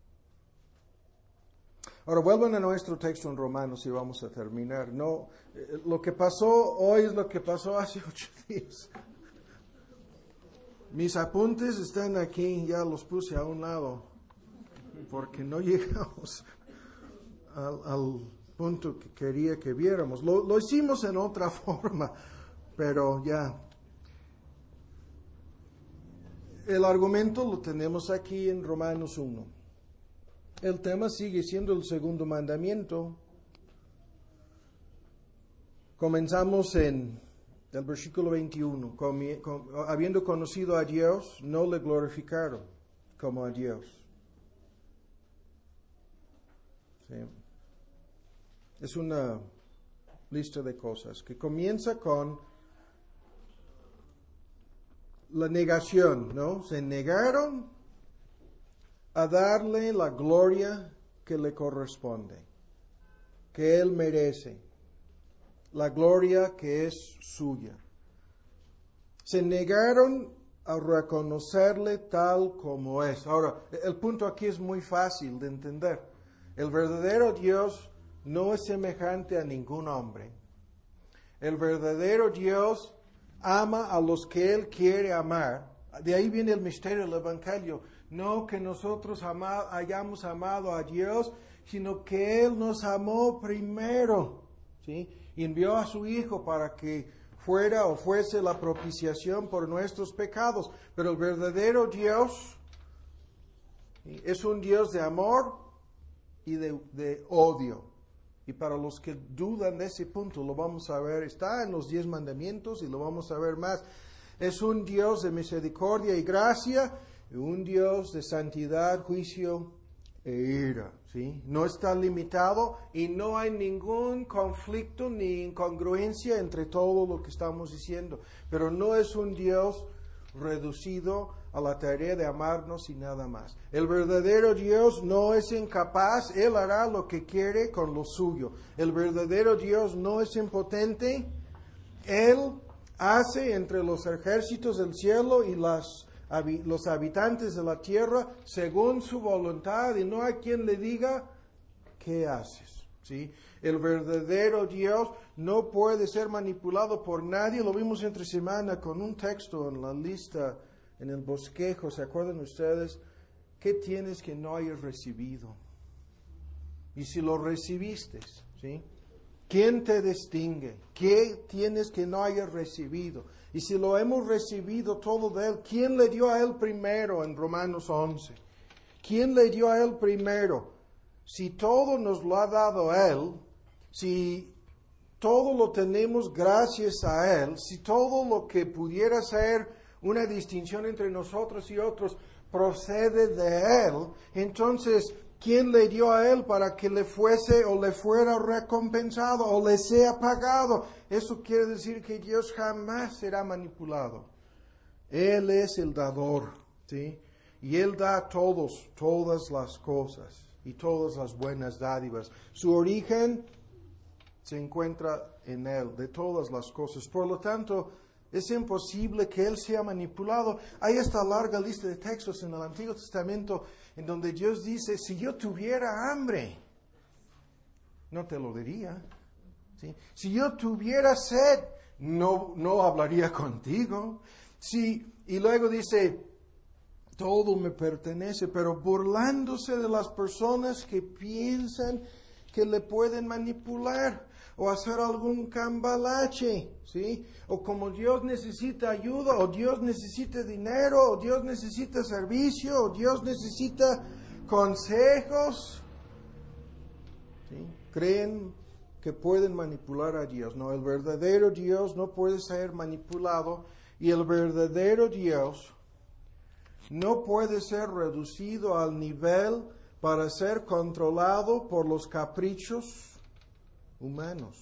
S1: Ahora vuelvan a nuestro texto en Romanos y vamos a terminar. No, lo que pasó hoy es lo que pasó hace 8 días. Mis apuntes están aquí, ya los puse a un lado, porque no llegamos al punto que quería que viéramos. Lo hicimos en otra forma, pero ya. El argumento lo tenemos aquí en Romanos 1. El tema sigue siendo el segundo mandamiento. Comenzamos en el versículo 21. Habiendo conocido a Dios, no le glorificaron como a Dios. ¿Sí? Es una lista de cosas que comienza con la negación, ¿no? Se negaron a darle la gloria que le corresponde, que Él merece, la gloria que es suya. Se negaron a reconocerle tal como es. Ahora, el punto aquí es muy fácil de entender. El verdadero Dios no es semejante a ningún hombre. El verdadero Dios ama a los que Él quiere amar. De ahí viene el misterio del Evangelio. No que nosotros hayamos amado a Dios, sino que Él nos amó primero, ¿sí? Y envió a su Hijo para que fuera o fuese la propiciación por nuestros pecados. Pero el verdadero Dios, ¿sí?, es un Dios de amor y de odio. Y para los que dudan de ese punto, lo vamos a ver, está en los 10 mandamientos y lo vamos a ver más. Es un Dios de misericordia y gracia, un Dios de santidad, juicio e ira, ¿sí? No está limitado y no hay ningún conflicto ni incongruencia entre todo lo que estamos diciendo. Pero no es un Dios reducido a la tarea de amarnos y nada más. El verdadero Dios no es incapaz, Él hará lo que quiere con lo suyo. El verdadero Dios no es impotente, Él hace entre los ejércitos del cielo y los habitantes de la tierra según su voluntad y no hay quien le diga ¿qué haces? ¿Sí? El verdadero Dios no puede ser manipulado por nadie. Lo vimos entre semana con un texto en la lista, en el bosquejo. ¿Se acuerdan ustedes? ¿Qué tienes que no hayas recibido? Y si lo recibiste, ¿sí?, ¿quién te distingue? ¿Qué tienes que no hayas recibido? Y si lo hemos recibido todo de Él, ¿quién le dio a Él primero en Romanos 11? ¿Quién le dio a Él primero? Si todo nos lo ha dado Él, si todo lo tenemos gracias a Él, si todo lo que pudiera ser una distinción entre nosotros y otros procede de Él, entonces, ¿quién le dio a Él para que le fuese o le fuera recompensado o le sea pagado? Eso quiere decir que Dios jamás será manipulado. Él es el dador, ¿sí? Y Él da a todos, todas las cosas y todas las buenas dádivas. Su origen se encuentra en Él, de todas las cosas. Por lo tanto, es imposible que Él sea manipulado. Hay esta larga lista de textos en el Antiguo Testamento en donde Dios dice, si yo tuviera hambre, no te lo diría. ¿Sí? Si yo tuviera sed, no hablaría contigo. Y luego dice, todo me pertenece, pero burlándose de las personas que piensan que le pueden manipular o hacer algún cambalache, ¿sí? O como Dios necesita ayuda, o Dios necesita dinero, o Dios necesita servicio, o Dios necesita consejos, ¿sí? Creen que pueden manipular a Dios. No, el verdadero Dios no puede ser manipulado, y el verdadero Dios no puede ser reducido al nivel para ser controlado por los caprichos humanos.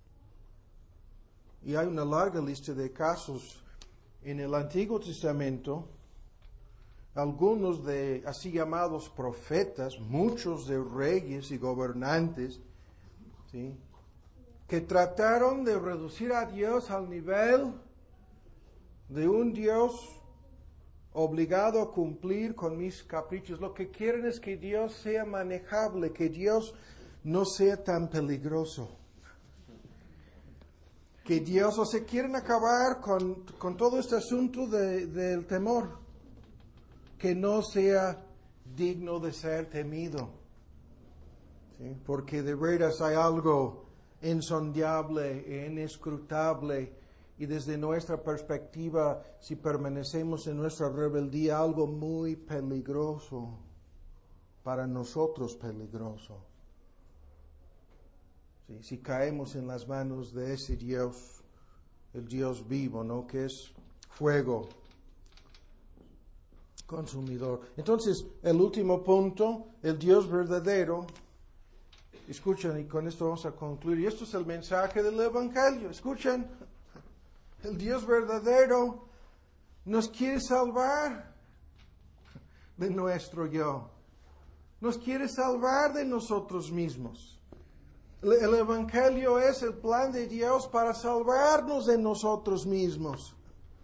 S1: Y hay una larga lista de casos en el Antiguo Testamento, algunos de así llamados profetas, muchos de reyes y gobernantes, ¿sí?, que trataron de reducir a Dios al nivel de un Dios obligado a cumplir con mis caprichos. Lo que quieren es que Dios sea manejable, que Dios no sea tan peligroso. Que Dios, o se quieren acabar con todo este asunto del temor, que no sea digno de ser temido. ¿Sí? Porque de veras hay algo insondable e inescrutable, y desde nuestra perspectiva, si permanecemos en nuestra rebeldía, algo muy peligroso, para nosotros peligroso. ¿Sí? Si caemos en las manos de ese Dios, el Dios vivo, ¿no?, que es fuego consumidor. Entonces, el último punto, el Dios verdadero. Escuchen, y con esto vamos a concluir. Y esto es el mensaje del Evangelio. Escuchen, el Dios verdadero nos quiere salvar de nuestro yo. Nos quiere salvar de nosotros mismos. El Evangelio es el plan de Dios para salvarnos de nosotros mismos.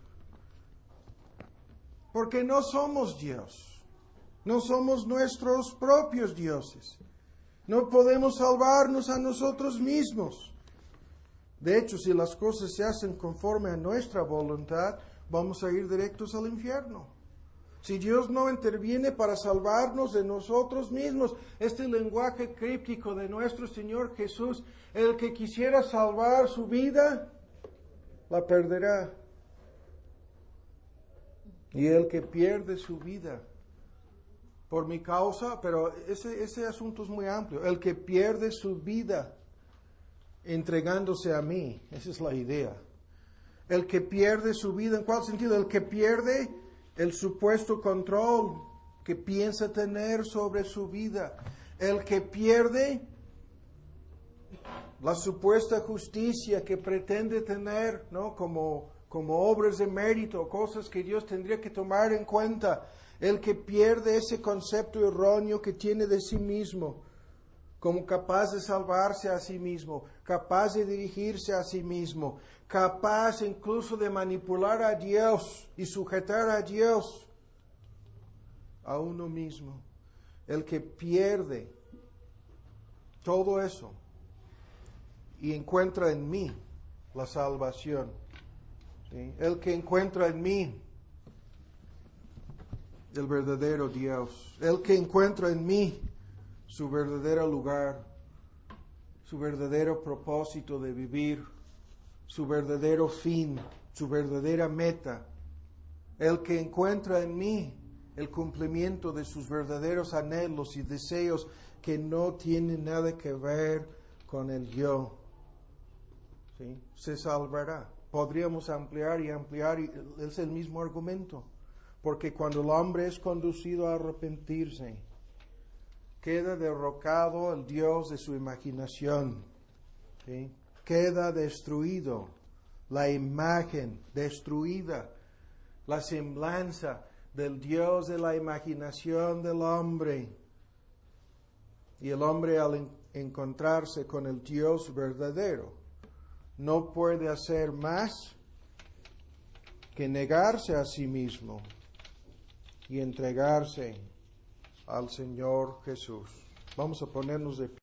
S1: Porque no somos Dios. No somos nuestros propios dioses. No podemos salvarnos a nosotros mismos. De hecho, si las cosas se hacen conforme a nuestra voluntad, vamos a ir directos al infierno. Si Dios no interviene para salvarnos de nosotros mismos, este lenguaje críptico de nuestro Señor Jesús, el que quisiera salvar su vida, la perderá. Y el que pierde su vida por mi causa, pero ese asunto es muy amplio, el que pierde su vida entregándose a mí, esa es la idea. El que pierde su vida, ¿en cuál sentido? El que pierde el supuesto control que piensa tener sobre su vida. El que pierde la supuesta justicia que pretende tener, ¿no?, como obras de mérito, cosas que Dios tendría que tomar en cuenta. El que pierde ese concepto erróneo que tiene de sí mismo, como capaz de salvarse a sí mismo, capaz de dirigirse a sí mismo, capaz incluso de manipular a Dios y sujetar a Dios a uno mismo. El que pierde todo eso y encuentra en mí la salvación. ¿Sí? El que encuentra en mí el verdadero Dios. El que encuentra en mí su verdadero lugar, su verdadero propósito de vivir, su verdadero fin, su verdadera meta. El que encuentra en mí el cumplimiento de sus verdaderos anhelos y deseos que no tienen nada que ver con el yo, ¿sí?, se salvará. Podríamos ampliar y ampliar, y es el mismo argumento. Porque cuando el hombre es conducido a arrepentirse, queda derrocado el Dios de su imaginación, ¿sí? Queda destruido la imagen, destruida la semblanza del Dios de la imaginación del hombre. Y el hombre al encontrarse con el Dios verdadero no puede hacer más que negarse a sí mismo y entregarse al Señor Jesús. Vamos a ponernos de pie.